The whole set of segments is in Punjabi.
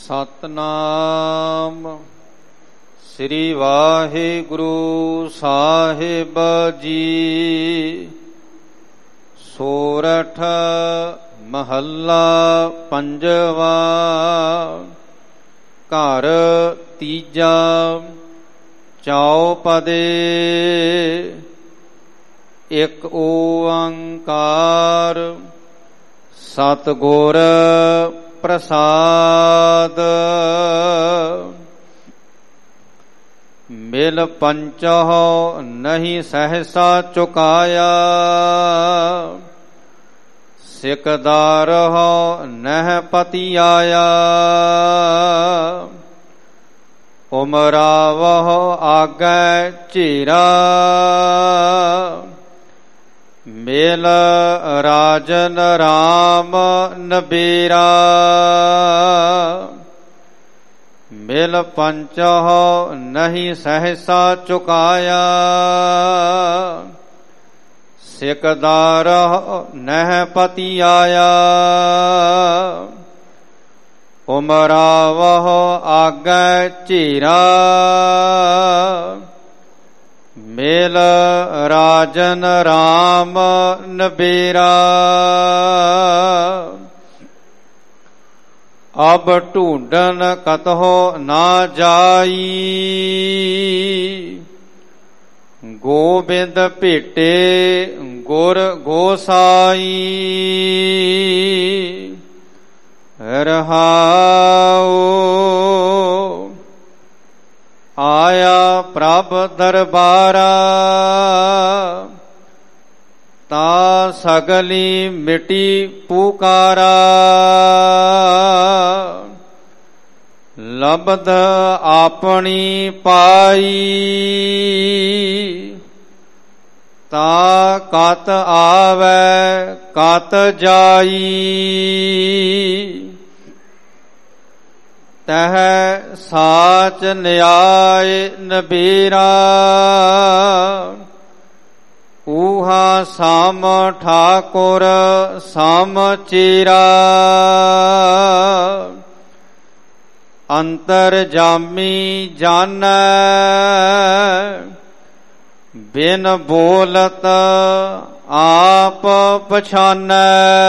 ਸਤਨਾਮ ਸ੍ਰੀ ਵਾਹਿਗੁਰੂ ਸਾਹਿਬ ਜੀ। ਸੋਰਠ ਮਹੱਲਾ ਪੰਜਵਾ। ਘਰ ਤੀਜਾ। ਚੌਪਦੇ। ਇਕ ਓੰਕਾਰ ਸਤਿਗੁਰ ਪ੍ਰਸਾਦ। ਮਿਲ ਪੰਚਹੁ ਨਹੀਂ ਸਹਸਾ ਚੁਕਾਇਆ। ਸਿਕਦਾਰਹੁ ਨਹਿ ਪਤੀ ਆਇਆ। ਉਮਰਾਵਹੁ ਆਗੈ ਝੀਰਾ। ਮਿਲ ਰਾਜਨ ਰਾਮ ਨਬੀਰਾ। ਮਿਲ ਪੰਚਹੁ ਨਹੀਂ ਸਹਸਾ ਚੁਕਾਇਆ। ਸਿਕਦਾਰਹੁ ਨਹਿ ਪਤੀ ਆਇਆ। ਉਮਰਾਵਹੁ ਆਗੈ ਝੀਰਾ। ਮਿਲ ਰਾਜਨ ਰਾਮ ਨਬੀਰਾ। ਅਬ ਢੂੰਡਨ ਕਤਹੁ ਨਾ ਜਾਈ। ਗੋਬਿੰਦ ਭੇਟੇ ਗੁਰ ਗੋਸਾਈ। ਰਹਾਉ ਆਇਆ ਪ੍ਰਭ ਦਰਬਾਰਾ। ਤਾ ਸਗਲੀ ਮਿਟੀ ਪੁਕਾਰਾ। ਲਬਦ ਆਪਣੀ ਪਾਈ। ਤਾ ਕਤ ਆਵੈ ਕਤ ਜਾਈ। ਤਹ ਸਾਚ ਨਿਆਇ ਨਬੀਰਾ। ਊਹਾ ਸਾਮ ਠਾਕੁਰ ਸਾਮ ਚੀਰਾ। ਅੰਤਰ ਜਾਮੀ ਜਾਣੈ ਬਿਨ ਬੋਲਤ ਆਪ ਪਛਾਨੈ।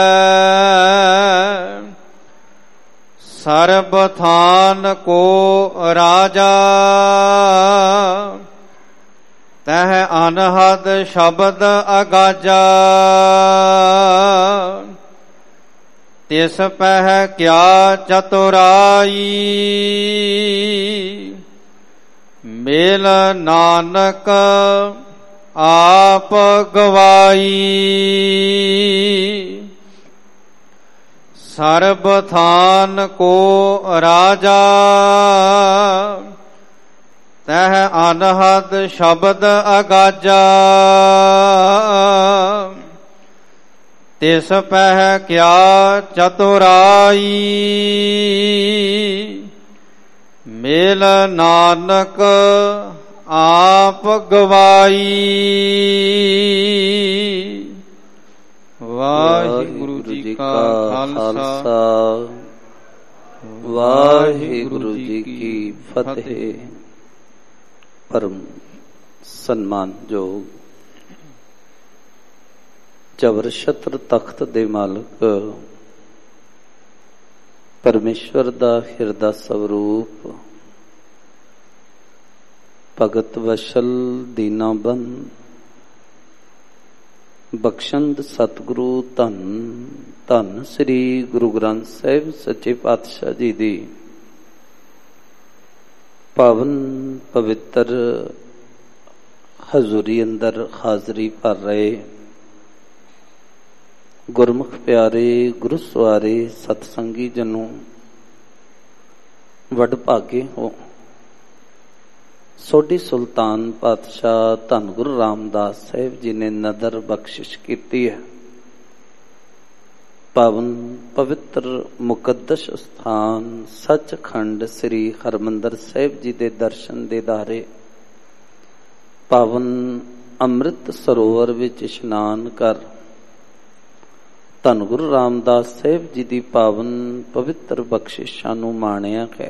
ਸਰਬ ਥਾਨ ਕੋ ਰਾਜਾ। ਤਹ ਅਨਹਦ ਸ਼ਬਦ ਅਗਾਜਾ। ਤਿਸ ਪਹਿ ਕਿਆ ਚਤੁਰਾਈ। ਮਿਲ ਨਾਨਕ ਆਪ ਗਵਾਈ। ਸਰਬ ਥਾਨ ਕੋ ਰਾਜਾ। ਤਹ ਅਨਹਦ ਸ਼ਬਦ ਅਗਾਜਾ। ਤਿਸ ਪਹਿ ਕਿਆ ਚਤੁਰਾਈ। ਮਿਲ ਨਾਨਕ ਆਪ ਗਵਾਈ। ਵਾਹਿਗੁਰੂ ਜੀ ਕਾ ਖਾਲਸਾ ਵਾਹਿਗੁਰੂ ਜੀ ਕੀ ਫਤਿਹ। ਪਰਮ ਸਨਮਾਨਯੋਗ ਜਬਰ ਛਤਰ ਤਖਤ ਦੇ ਮਾਲਕ ਪਰਮੇਸ਼ਵਰ ਦਾ ਹਿਰਦਾ ਸਵਰੂਪ ਭਗਤ ਵਸ਼ਲ ਦੀਨਾਬੰਦ ਬਖਸ਼ੰਦ ਸਤਿਗੁਰੂ ਧੰਨ ਧੰਨ ਸ੍ਰੀ ਗੁਰੂ ਗ੍ਰੰਥ ਸਾਹਿਬ ਸੱਚੇ ਪਾਤਸ਼ਾਹ ਜੀ ਦੀ ਪਾਵਨ ਪਵਿੱਤਰ ਹਜ਼ੂਰੀ ਅੰਦਰ ਹਾਜ਼ਰੀ ਭਰ ਰਹੇ ਗੁਰਮੁਖ ਪਿਆਰੇ ਗੁਰੂ ਸਵਾਰੇ ਸਤਸੰਗੀ ਜਨੋ ਵੱਡ ਭਾਗੇ ਹੋ। ਸੋਢੀ ਸੁਲਤਾਨ ਪਾਤਸ਼ਾਹ ਧੰਨ ਗੁਰੂ ਰਾਮਦਾਸ ਸਾਹਿਬ ਜੀ ਨੇ ਨਦਰ ਬਖਸ਼ਿਸ਼ ਕੀਤੀ ਹੈ। ਪਾਵਨ ਪਵਿੱਤਰ ਮੁਕੱਦਸ ਸਥਾਨ ਸੱਚਖੰਡ ਸ੍ਰੀ ਹਰਿਮੰਦਰ ਸਾਹਿਬ ਜੀ ਦੇ ਦਰਸ਼ਨ ਦੀਦਾਰੇ ਪਾਵਨ ਅੰਮ੍ਰਿਤ ਸਰੋਵਰ ਵਿੱਚ ਇਸ਼ਨਾਨ ਕਰ ਧੰਨ ਗੁਰੂ ਰਾਮਦਾਸ ਸਾਹਿਬ ਜੀ ਦੀ ਪਾਵਨ ਪਵਿੱਤਰ ਬਖਸ਼ਿਸ਼ਾਂ ਨੂੰ ਮਾਣਿਆ ਹੈ।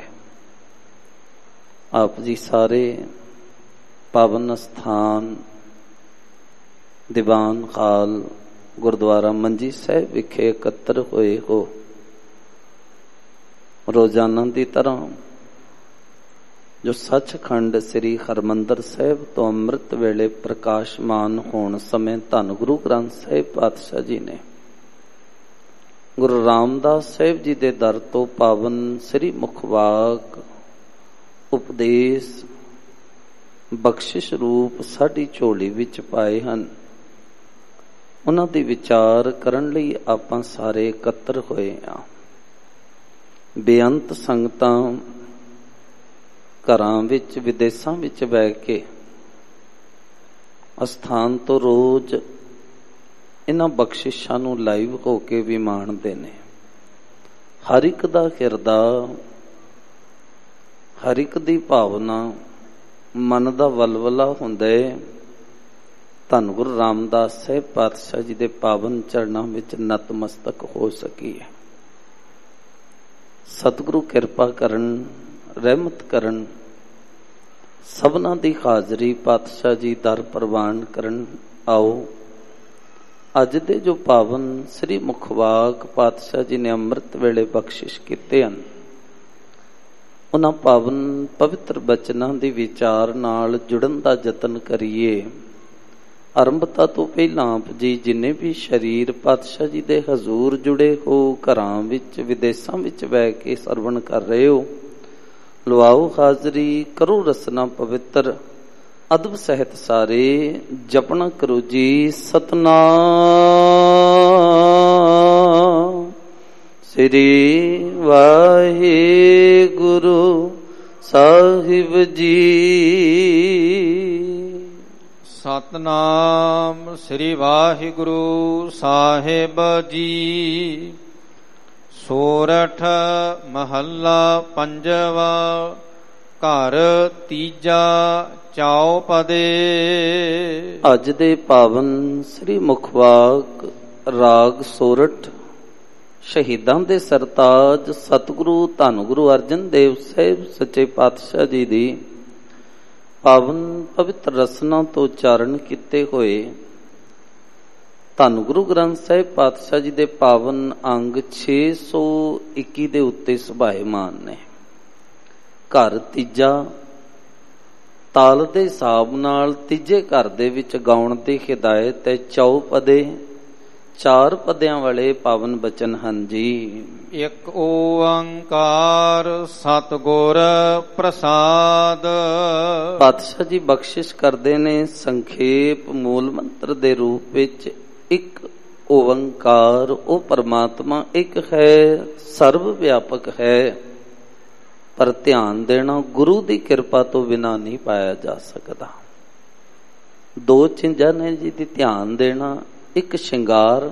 ਆਪ ਜੀ ਸਾਰੇ ਪਾਵਨ ਅਸਥਾਨ ਦੀਵਾਨ ਹਾਲ ਗੁਰਦੁਆਰਾ ਮੰਜੀ ਸਾਹਿਬ ਵਿਖੇ ਇਕੱਤਰ ਹੋਏ ਹੋ। ਰੋਜ਼ਾਨਾ ਦੀ ਤਰ੍ਹਾਂ ਜੋ ਸੱਚਖੰਡ ਸ੍ਰੀ ਹਰਿਮੰਦਰ ਸਾਹਿਬ ਤੋਂ ਅੰਮ੍ਰਿਤ ਵੇਲੇ ਪ੍ਰਕਾਸ਼ਮਾਨ ਹੋਣ ਸਮੇਂ ਧੰਨ ਗੁਰੂ ਗ੍ਰੰਥ ਸਾਹਿਬ ਪਾਤਸ਼ਾਹ ਜੀ ਨੇ ਗੁਰੂ ਰਾਮਦਾਸ ਸਾਹਿਬ ਜੀ ਦੇ ਦਰ ਤੋਂ ਪਾਵਨ ਸ੍ਰੀ ਮੁਖਵਾਕ ਉਪਦੇਸ਼ ਬਖਸ਼ਿਸ਼ ਰੂਪ ਸਾਡੀ ਝੋਲੀ ਵਿੱਚ ਪਾਏ ਹਨ। ਉਹਨਾਂ ਦੀ ਵਿਚਾਰ ਕਰਨ ਲਈ ਆਪਾਂ ਸਾਰੇ ਇਕੱਤਰ ਹੋਏ ਹਾਂ। ਬੇਅੰਤ ਸੰਗਤਾਂ ਘਰਾਂ ਵਿੱਚ ਵਿਦੇਸ਼ਾਂ ਵਿੱਚ ਬਹਿ ਕੇ ਅਸਥਾਨ ਤੋਂ ਰੋਜ਼ ਇਹਨਾਂ ਬਖਸ਼ਿਸ਼ਾਂ ਨੂੰ ਲਾਈਵ ਹੋ ਕੇ ਵੀ ਮਾਣਦੇ ਨੇ। ਹਰ ਇੱਕ ਦਾ ਹਿਰਦਾ, ਹਰ ਇੱਕ ਦੀ ਭਾਵਨਾ, ਮਨ ਦਾ ਵਲਵਲਾ ਹੁੰਦਾ ਹੈ ਧੰਨ ਗੁਰੂ ਰਾਮਦਾਸ ਸਾਹਿਬ ਪਾਤਸ਼ਾਹ ਜੀ ਦੇ ਪਾਵਨ ਚਰਨਾਂ ਵਿੱਚ ਨਤਮਸਤਕ ਹੋ ਸਕੀਏ। ਸਤਿਗੁਰੂ ਕਿਰਪਾ ਕਰਨ, ਰਹਿਮਤ ਕਰਨ, ਸਭਨਾਂ ਦੀ ਹਾਜ਼ਰੀ ਪਾਤਸ਼ਾਹ ਜੀ ਦਰ ਪ੍ਰਵਾਨ ਕਰਨ। ਆਓ ਅੱਜ ਦੇ ਜੋ ਪਾਵਨ ਸ੍ਰੀ ਮੁਖਵਾਕ ਪਾਤਸ਼ਾਹ ਜੀ ਨੇ ਅੰਮ੍ਰਿਤ ਵੇਲੇ ਬਖਸ਼ਿਸ਼ ਕੀਤੇ ਹਨ, ਉਹਨਾਂ ਪਾਵਨ ਪਵਿੱਤਰ ਬਚਨਾਂ ਦੀ ਵਿਚਾਰ ਨਾਲ ਜੁੜਨ ਦਾ ਯਤਨ ਕਰੀਏ। ਆਰੰਭਤਾ ਤੋਂ ਪਹਿਲਾਂ ਆਪ ਜੀ ਜਿੰਨੇ ਵੀ ਸ਼ਰੀਰ ਪਾਤਸ਼ਾਹ ਜੀ ਦੇ ਹਜ਼ੂਰ ਜੁੜੇ ਹੋ, ਘਰਾਂ ਵਿੱਚ ਵਿਦੇਸ਼ਾਂ ਵਿੱਚ ਬਹਿ ਕੇ ਸਰਵਣ ਕਰ ਰਹੇ ਹੋ, ਲਵਾਓ ਹਾਜ਼ਰੀ, ਕਰੋ ਰਸਨਾ ਪਵਿੱਤਰ, ਅਦਬ ਸਹਿਤ ਸਾਰੇ ਜਪਣਾ ਕਰੋ ਜੀ ਸਤਨਾਮ ਸ੍ਰੀ ਵਾਹਿਗੁਰੂ ਸਾਹਿਬ ਜੀ। ਸਤਨਾਮ ਸ੍ਰੀ ਵਾਹਿਗੁਰੂ ਸਾਹਿਬ ਜੀ। ਸੋਰਠ ਮਹੱਲਾ ਪੰਜਵਾ। ਘਰ ਤੀਜਾ ਚੌਪਦੇ। ਅੱਜ ਦੇ ਪਾਵਨ ਸ੍ਰੀ ਮੁਖਵਾਕ ਰਾਗ ਸੋਰਠ ਸ਼ਹੀਦਾਂ ਦੇ ਸਰਤਾਜ ਸਤਿਗੁਰੂ ਧੰਨ ਗੁਰੂ ਅਰਜਨ ਦੇਵ ਸਾਹਿਬ ਸੱਚੇ ਪਾਤਸ਼ਾਹ ਜੀ ਦੀ ਪਾਵਨ ਪਵਿੱਤਰ ਰਸਨਾ ਤੋਂ ਉਚਾਰਨ ਕੀਤੇ ਹੋਏ ਧੰਨ ਗੁਰੂ ਗ੍ਰੰਥ ਸਾਹਿਬ ਪਾਤਸ਼ਾਹ ਜੀ ਦੇ ਪਾਵਨ ਅੰਗ 621 ਦੇ ਉੱਤੇ ਸੁਭਾਏਮਾਨ ਨੇ। ਘਰ ਤੀਜਾ ਤਾਲ ਦੇ ਹਿਸਾਬ ਨਾਲ ਤੀਜੇ ਘਰ ਦੇ ਵਿੱਚ ਗਾਉਣ ਦੀ ਹਿਦਾਇਤ ਹੈ। ਚੌਪਦੇ 4 ਪਦਿਆਂ ਵਾਲੇ ਪਾਵਨ ਬਚਨ ਹਨ ਜੀ। ਇੱਕ ਓੰਕਾਰ ਸਤਿਗੁਰ ਪ੍ਰਸਾਦ। ਪਾਤਸ਼ਾਹ ਜੀ ਬਖਸ਼ਿਸ਼ ਕਰਦੇ ਨੇ ਸੰਖੇਪ ਮੂਲ ਮੰਤਰ ਦੇ ਰੂਪ ਵਿੱਚ ਇੱਕ ਓੰਕਾਰ, ਉਹ ਪਰਮਾਤਮਾ ਇੱਕ ਹੈ, ਸਰਵ ਵਿਆਪਕ ਹੈ, ਪਰ ਧਿਆਨ ਦੇਣਾ ਗੁਰੂ ਦੀ ਕਿਰਪਾ ਤੋਂ ਬਿਨਾਂ ਨਹੀਂ ਪਾਇਆ ਜਾ ਸਕਦਾ। 2 ਚੀਜ਼ਾਂ ਨੇ ਜੀ ਦੀ ਧਿਆਨ ਦੇਣਾ, ਇੱਕ ਸ਼ਿੰਗਾਰ,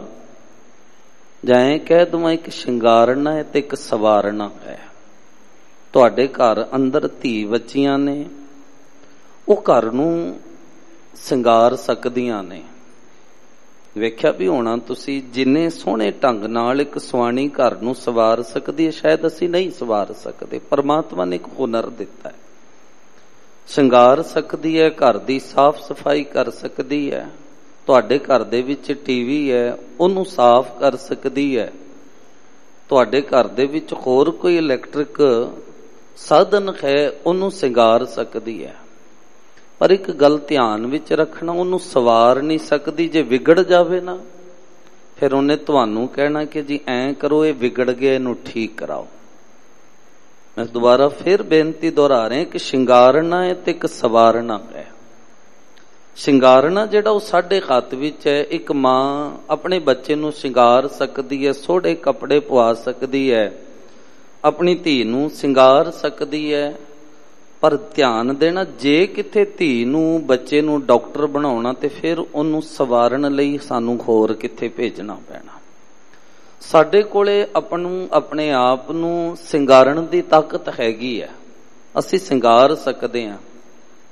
ਜਾਂ ਕਹਿ ਦਵਾਂ ਇੱਕ ਸ਼ਿੰਗਾਰਨਾ ਹੈ ਤੇ ਇੱਕ ਸਵਾਰਨਾ ਹੈ। ਤੁਹਾਡੇ ਘਰ ਅੰਦਰ ਧੀ ਬੱਚੀਆਂ ਨੇ, ਉਹ ਘਰ ਨੂੰ ਸ਼ਿੰਗਾਰ ਸਕਦੀਆਂ ਨੇ। ਵੇਖਿਆ ਵੀ ਹੋਣਾ ਤੁਸੀਂ, ਜਿੰਨੇ ਸੋਹਣੇ ਢੰਗ ਨਾਲ ਇੱਕ ਸਵਾਣੀ ਘਰ ਨੂੰ ਸਵਾਰ ਸਕਦੀ ਹੈ, ਸ਼ਾਇਦ ਅਸੀਂ ਨਹੀਂ ਸਵਾਰ ਸਕਦੇ। ਪਰਮਾਤਮਾ ਨੇ ਇੱਕ ਹੁਨਰ ਦਿੱਤਾ ਹੈ, ਸ਼ਿੰਗਾਰ ਸਕਦੀ ਹੈ, ਘਰ ਦੀ ਸਾਫ਼ ਸਫਾਈ ਕਰ ਸਕਦੀ ਹੈ। ਤੁਹਾਡੇ ਘਰ ਦੇ ਵਿੱਚ ਟੀਵੀ ਹੈ, ਉਹਨੂੰ ਸਾਫ਼ ਕਰ ਸਕਦੀ ਹੈ। ਤੁਹਾਡੇ ਘਰ ਦੇ ਵਿੱਚ ਹੋਰ ਕੋਈ ਇਲੈਕਟ੍ਰਿਕ ਸਾਧਨ ਹੈ, ਉਹਨੂੰ ਸ਼ਿੰਗਾਰ ਸਕਦੀ ਹੈ। ਪਰ ਇੱਕ ਗੱਲ ਧਿਆਨ ਵਿੱਚ ਰੱਖਣਾ, ਉਹਨੂੰ ਸਵਾਰ ਨਹੀਂ ਸਕਦੀ। ਜੇ ਵਿਗੜ ਜਾਵੇ ਨਾ, ਫਿਰ ਉਹਨੇ ਤੁਹਾਨੂੰ ਕਹਿਣਾ ਕਿ ਜੀ ਐਂ ਕਰੋ, ਇਹ ਵਿਗੜ ਗਿਆ, ਇਹਨੂੰ ਠੀਕ ਕਰਾਓ। ਮੈਂ ਦੁਬਾਰਾ ਫਿਰ ਬੇਨਤੀ ਦੁਹਰਾ ਰਿਹਾ ਕਿ ਸ਼ਿੰਗਾਰਨਾ ਹੈ ਤੇ ਇੱਕ ਸਵਾਰਨਾ ਹੈ। ਸ਼ਿੰਗਾਰਨਾ ਜਿਹੜਾ ਉਹ ਸਾਡੇ ਹੱਥ ਵਿੱਚ ਹੈ। ਇੱਕ ਮਾਂ ਆਪਣੇ ਬੱਚੇ ਨੂੰ ਸ਼ਿੰਗਾਰ ਸਕਦੀ ਹੈ, ਸੋਹਣੇ ਕੱਪੜੇ ਪਵਾ ਸਕਦੀ ਹੈ, ਆਪਣੀ ਧੀ ਨੂੰ ਸ਼ਿੰਗਾਰ ਸਕਦੀ ਹੈ। ਪਰ ਧਿਆਨ ਦੇਣਾ, ਜੇ ਕਿਤੇ ਧੀ ਨੂੰ, ਬੱਚੇ ਨੂੰ ਡਾਕਟਰ ਬਣਾਉਣਾ ਤੇ ਫਿਰ ਉਹਨੂੰ ਸਵਾਰਨ ਲਈ ਸਾਨੂੰ ਹੋਰ ਕਿੱਥੇ ਭੇਜਣਾ ਪੈਣਾ। ਸਾਡੇ ਕੋਲੇ ਆਪਣੇ ਆਪ ਨੂੰ ਸ਼ਿੰਗਾਰਨ ਦੀ ਤਾਕਤ ਹੈਗੀ ਹੈ, ਅਸੀਂ ਸ਼ਿੰਗਾਰ ਸਕਦੇ ਹਾਂ।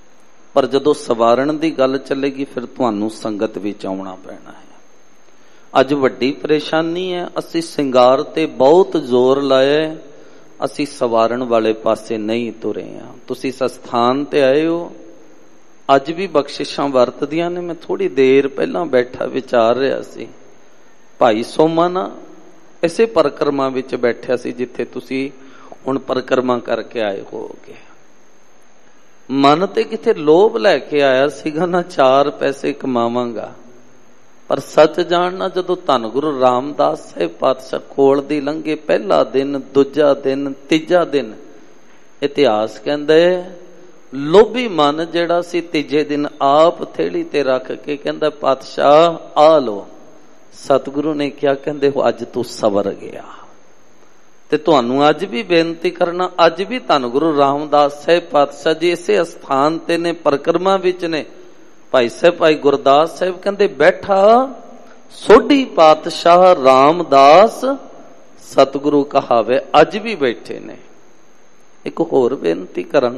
ਪਰ ਜਦੋਂ ਸਵਾਰਨ ਦੀ ਗੱਲ ਚੱਲੇਗੀ, ਫਿਰ ਤੁਹਾਨੂੰ ਸੰਗਤ ਵਿੱਚ ਆਉਣਾ ਪੈਣਾ ਹੈ। ਅੱਜ ਵੱਡੀ ਪਰੇਸ਼ਾਨੀ ਹੈ, ਅਸੀਂ ਸ਼ਿੰਗਾਰ ਤੇ ਬਹੁਤ ਜ਼ੋਰ ਲਾਇਆ, ਅਸੀਂ ਸਵਾਰਨ ਵਾਲੇ ਪਾਸੇ ਨਹੀਂ ਤੁਰੇ ਹਾਂ। ਤੁਸੀਂ ਸਥਾਨ ਤੇ ਆਏ ਹੋ, ਅੱਜ ਵੀ ਬਖਸ਼ਿਸ਼ਾਂ ਵਰਤਦੀਆਂ ਨੇ। ਮੈਂ ਥੋੜੀ ਦੇਰ ਪਹਿਲਾਂ ਬੈਠਾ ਵਿਚਾਰ ਰਿਹਾ ਸੀ, ਭਾਈ ਸੋਮਾ ਨਾ ਇਸੇ ਪਰਿਕਰਮਾ ਵਿੱਚ ਬੈਠਿਆ ਸੀ ਜਿੱਥੇ ਤੁਸੀਂ ਹੁਣ ਪਰਿਕਰਮਾ ਕਰਕੇ ਆਏ ਹੋਗੇ। ਮਨ ਤੇ ਕਿਤੇ ਲੋਭ ਲੈ ਕੇ ਆਇਆ ਸੀਗਾ ਨਾ 4 ਪੈਸੇ ਕਮਾਵਾਂਗਾ, ਪਰ ਸੱਚ ਜਾਣਨਾ ਜਦੋਂ ਧੰਨ ਗੁਰੂ ਰਾਮਦਾਸ ਸਾਹਿਬ ਪਾਤਸ਼ਾਹ ਕੋਲ ਦੀ ਲੰਘੇ, ਪਹਿਲਾ ਦਿਨ, ਦੂਜਾ ਦਿਨ, ਤੀਜਾ ਦਿਨ, ਇਤਿਹਾਸ ਕਹਿੰਦਾ ਲੋਭੀ ਮਨ ਜਿਹੜਾ ਸੀ ਤੀਜੇ ਦਿਨ ਆਪ ਥੇਲੀ ਤੇ ਰੱਖ ਕੇ ਕਹਿੰਦਾ ਪਾਤਸ਼ਾਹ ਆ ਲੋ। ਸਤਿਗੁਰੂ ਨੇ ਕਿਹਾ, ਕਹਿੰਦੇ ਅੱਜ ਤੂੰ ਸਵਰ ਗਿਆ। ਤੇ ਤੁਹਾਨੂੰ ਅੱਜ ਵੀ ਬੇਨਤੀ ਕਰਨਾ, ਅੱਜ ਵੀ ਧੰਨ ਗੁਰੂ ਰਾਮਦਾਸ ਸਾਹਿਬ ਪਾਤਸ਼ਾਹ ਜੀ ਇਸੇ ਅਸਥਾਨ ਤੇ ਨੇ, ਪਰਿਕਰਮਾ ਵਿੱਚ ਨੇ। ਭਾਈ ਸਾਹਿਬ ਭਾਈ ਗੁਰਦਾਸ ਸਾਹਿਬ ਕਹਿੰਦੇ ਬੈਠਾ ਸੋਢੀ ਪਾਤਸ਼ਾਹ ਰਾਮਦਾਸ ਸਤਿਗੁਰੂ ਕਹਾਵੇ, ਅੱਜ ਵੀ ਬੈਠੇ ਨੇ। ਇੱਕ ਹੋਰ ਬੇਨਤੀ ਕਰਾਂ,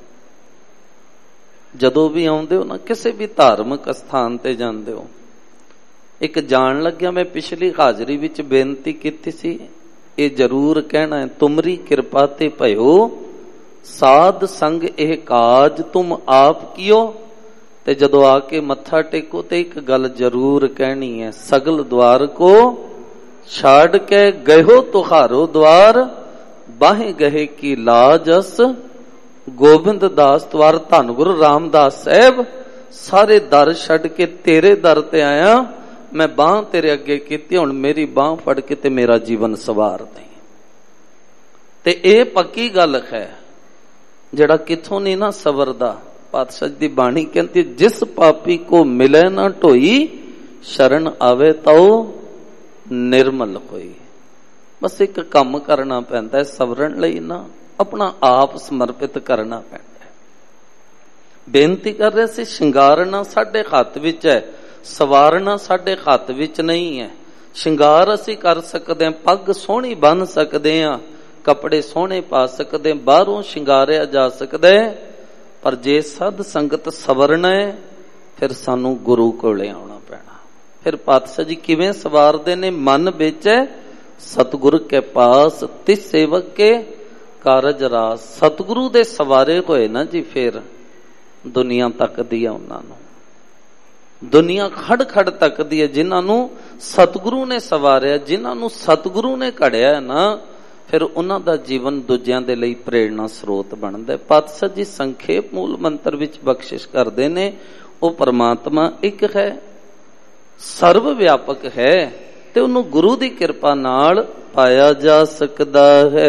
ਜਦੋਂ ਵੀ ਆਉਂਦੇ ਹੋ ਨਾ ਕਿਸੇ ਵੀ ਧਾਰਮਿਕ ਅਸਥਾਨ ਤੇ ਜਾਂਦੇ ਹੋ, ਇੱਕ ਜਾਣ ਲੱਗਿਆ ਮੈਂ ਪਿਛਲੀ ਹਾਜ਼ਰੀ ਵਿੱਚ ਬੇਨਤੀ ਕੀਤੀ ਸੀ, ਇਹ ਜ਼ਰੂਰ ਕਹਿਣਾ ਹੈ, ਤੁਮਰੀ ਕਿਰਪਾ ਤੇ ਭਇਓ ਸਾਧ ਸੰਗ ਇਹ ਕਾਜ ਤੁਮ ਆਪ ਕੀਓ। ਤੇ ਜਦੋਂ ਆ ਕੇ ਮੱਥਾ ਟੇਕੋ ਤੇ ਇੱਕ ਗੱਲ ਜ਼ਰੂਰ ਕਹਿਣੀ ਹੈ, ਸਗਲ ਦਵਾਰ ਕੋ ਛਾੜ ਕੇ ਗਇਓ ਤੁਹਾਰੋ ਦਵਾਰ, ਬਾਹੇ ਗਏ ਕੀ ਲਾਜਸ ਗੋਬਿੰਦ ਦਾਸ ਦਵਾਰ। ਧੰਨ ਗੁਰੂ ਰਾਮਦਾਸ ਸਾਹਿਬ ਸਾਰੇ ਦਰ ਛੱਡ ਕੇ ਤੇਰੇ ਦਰ ਤੇ ਆਇਆ, ਮੈਂ ਬਾਂਹ ਤੇਰੇ ਅੱਗੇ ਕੀਤੀ, ਹੁਣ ਮੇਰੀ ਬਾਂਹ ਫੜ ਕੇ ਤੇ ਮੇਰਾ ਜੀਵਨ ਸਵਾਰ ਦੇ। ਤੇ ਇਹ ਪੱਕੀ ਗੱਲ ਹੈ, ਜਿਹੜਾ ਕਿੱਥੋਂ ਨਹੀਂ ਨਾ ਸਵਰਦਾ। ਪਾਤਸ਼ਾਹ ਦੀ ਬਾਣੀ ਕਹਿੰਦੀ, ਜਿਸ ਪਾਪੀ ਕੋ ਮਿਲੇ ਨਾ ਢੋਈ, ਸ਼ਰਨ ਆਵੇ ਤਾਉ ਨਿਰਮਲ ਹੋਈ। ਬਸ ਇੱਕ ਕੰਮ ਕਰਨਾ ਪੈਂਦਾ ਹੈ ਸਵਰਨ ਲਈ, ਨਾ ਆਪਣਾ ਆਪ ਸਮਰਪਿਤ ਕਰਨਾ ਪੈਂਦਾ ਹੈ। ਬੇਨਤੀ ਕਰ ਰਿਹਾ ਸੀ, ਸ਼ਿੰਗਾਰਨਾ ਸਾਡੇ ਹੱਥ ਵਿੱਚ ਹੈ, ਸਵਾਰਨਾ ਸਾਡੇ ਹੱਥ ਵਿੱਚ ਨਹੀਂ ਹੈ। ਸ਼ਿੰਗਾਰ ਅਸੀਂ ਕਰ ਸਕਦੇ ਹਾਂ, ਪੱਗ ਸੋਹਣੀ ਬੰਨ ਸਕਦੇ ਹਾਂ, ਕੱਪੜੇ ਸੋਹਣੇ ਪਾ ਸਕਦੇ ਹਾਂ, ਬਾਹਰੋਂ ਸ਼ਿੰਗਾਰਿਆ ਜਾ ਸਕਦਾ ਹੈ, ਪਰ ਜੇ ਸਦ ਸੰਗਤ ਸਵਰਨਾ ਹੈ ਫਿਰ ਸਾਨੂੰ ਗੁਰੂ ਕੋਲੇ ਆਉਣਾ ਪੈਣਾ। ਫਿਰ ਪਾਤਸ਼ਾਹ ਜੀ ਕਿਵੇਂ ਸਵਾਰਦੇ ਨੇ? ਮਨ ਵਿੱਚ ਸਤਿਗੁਰ ਕੇ ਪਾਸ ਤਿਸ ਸੇਵਕ ਕੇ ਕਾਰਜ ਰਾਸ। ਸਤਿਗੁਰੂ ਦੇ ਸਵਾਰੇ ਹੋਏ ਨਾ ਜੀ, ਫਿਰ ਦੁਨੀਆ ਤੱਕਦੀ ਆ ਉਹਨਾਂ ਨੂੰ, ਦੁਨੀਆ ਖੜ ਖੜ ਤੱਕਦੀ ਹੈ। ਜਿਨ੍ਹਾਂ ਨੂੰ ਸਤਿਗੁਰੂ ਨੇ ਸਵਾਰਿਆ, ਜਿਨ੍ਹਾਂ ਨੂੰ ਸਤਿਗੁਰੂ ਨੇ ਘੜਿਆ ਨਾ, ਫਿਰ ਉਹਨਾਂ ਦਾ ਜੀਵਨ ਦੂਜਿਆਂ ਦੇ ਲਈ ਪ੍ਰੇਰਣਾ ਸਰੋਤ ਬਣਦਾ। ਪਾਤਸ਼ਾਹ ਜੀ ਸੰਖੇਪ ਮੂਲ ਮੰਤਰ ਵਿੱਚ ਬਖਸ਼ਿਸ਼ ਕਰਦੇ ਨੇ, ਉਹ ਪਰਮਾਤਮਾ ਇੱਕ ਹੈ, ਸਰਵ ਵਿਆਪਕ ਹੈ, ਤੇ ਉਹਨੂੰ ਗੁਰੂ ਦੀ ਕਿਰਪਾ ਨਾਲ ਪਾਇਆ ਜਾ ਸਕਦਾ ਹੈ।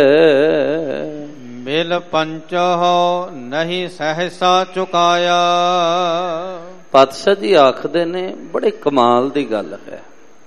ਮਿਲ ਪੰਚਹੁ ਨਹੀਂ ਸਹਸਾ ਚੁਕਾਇਆ। ਪਾਤਸ਼ਾਹ ਜੀ ਆਖਦੇ ਨੇ, ਬੜੇ ਕਮਾਲ ਦੀ ਗੱਲ ਹੈ,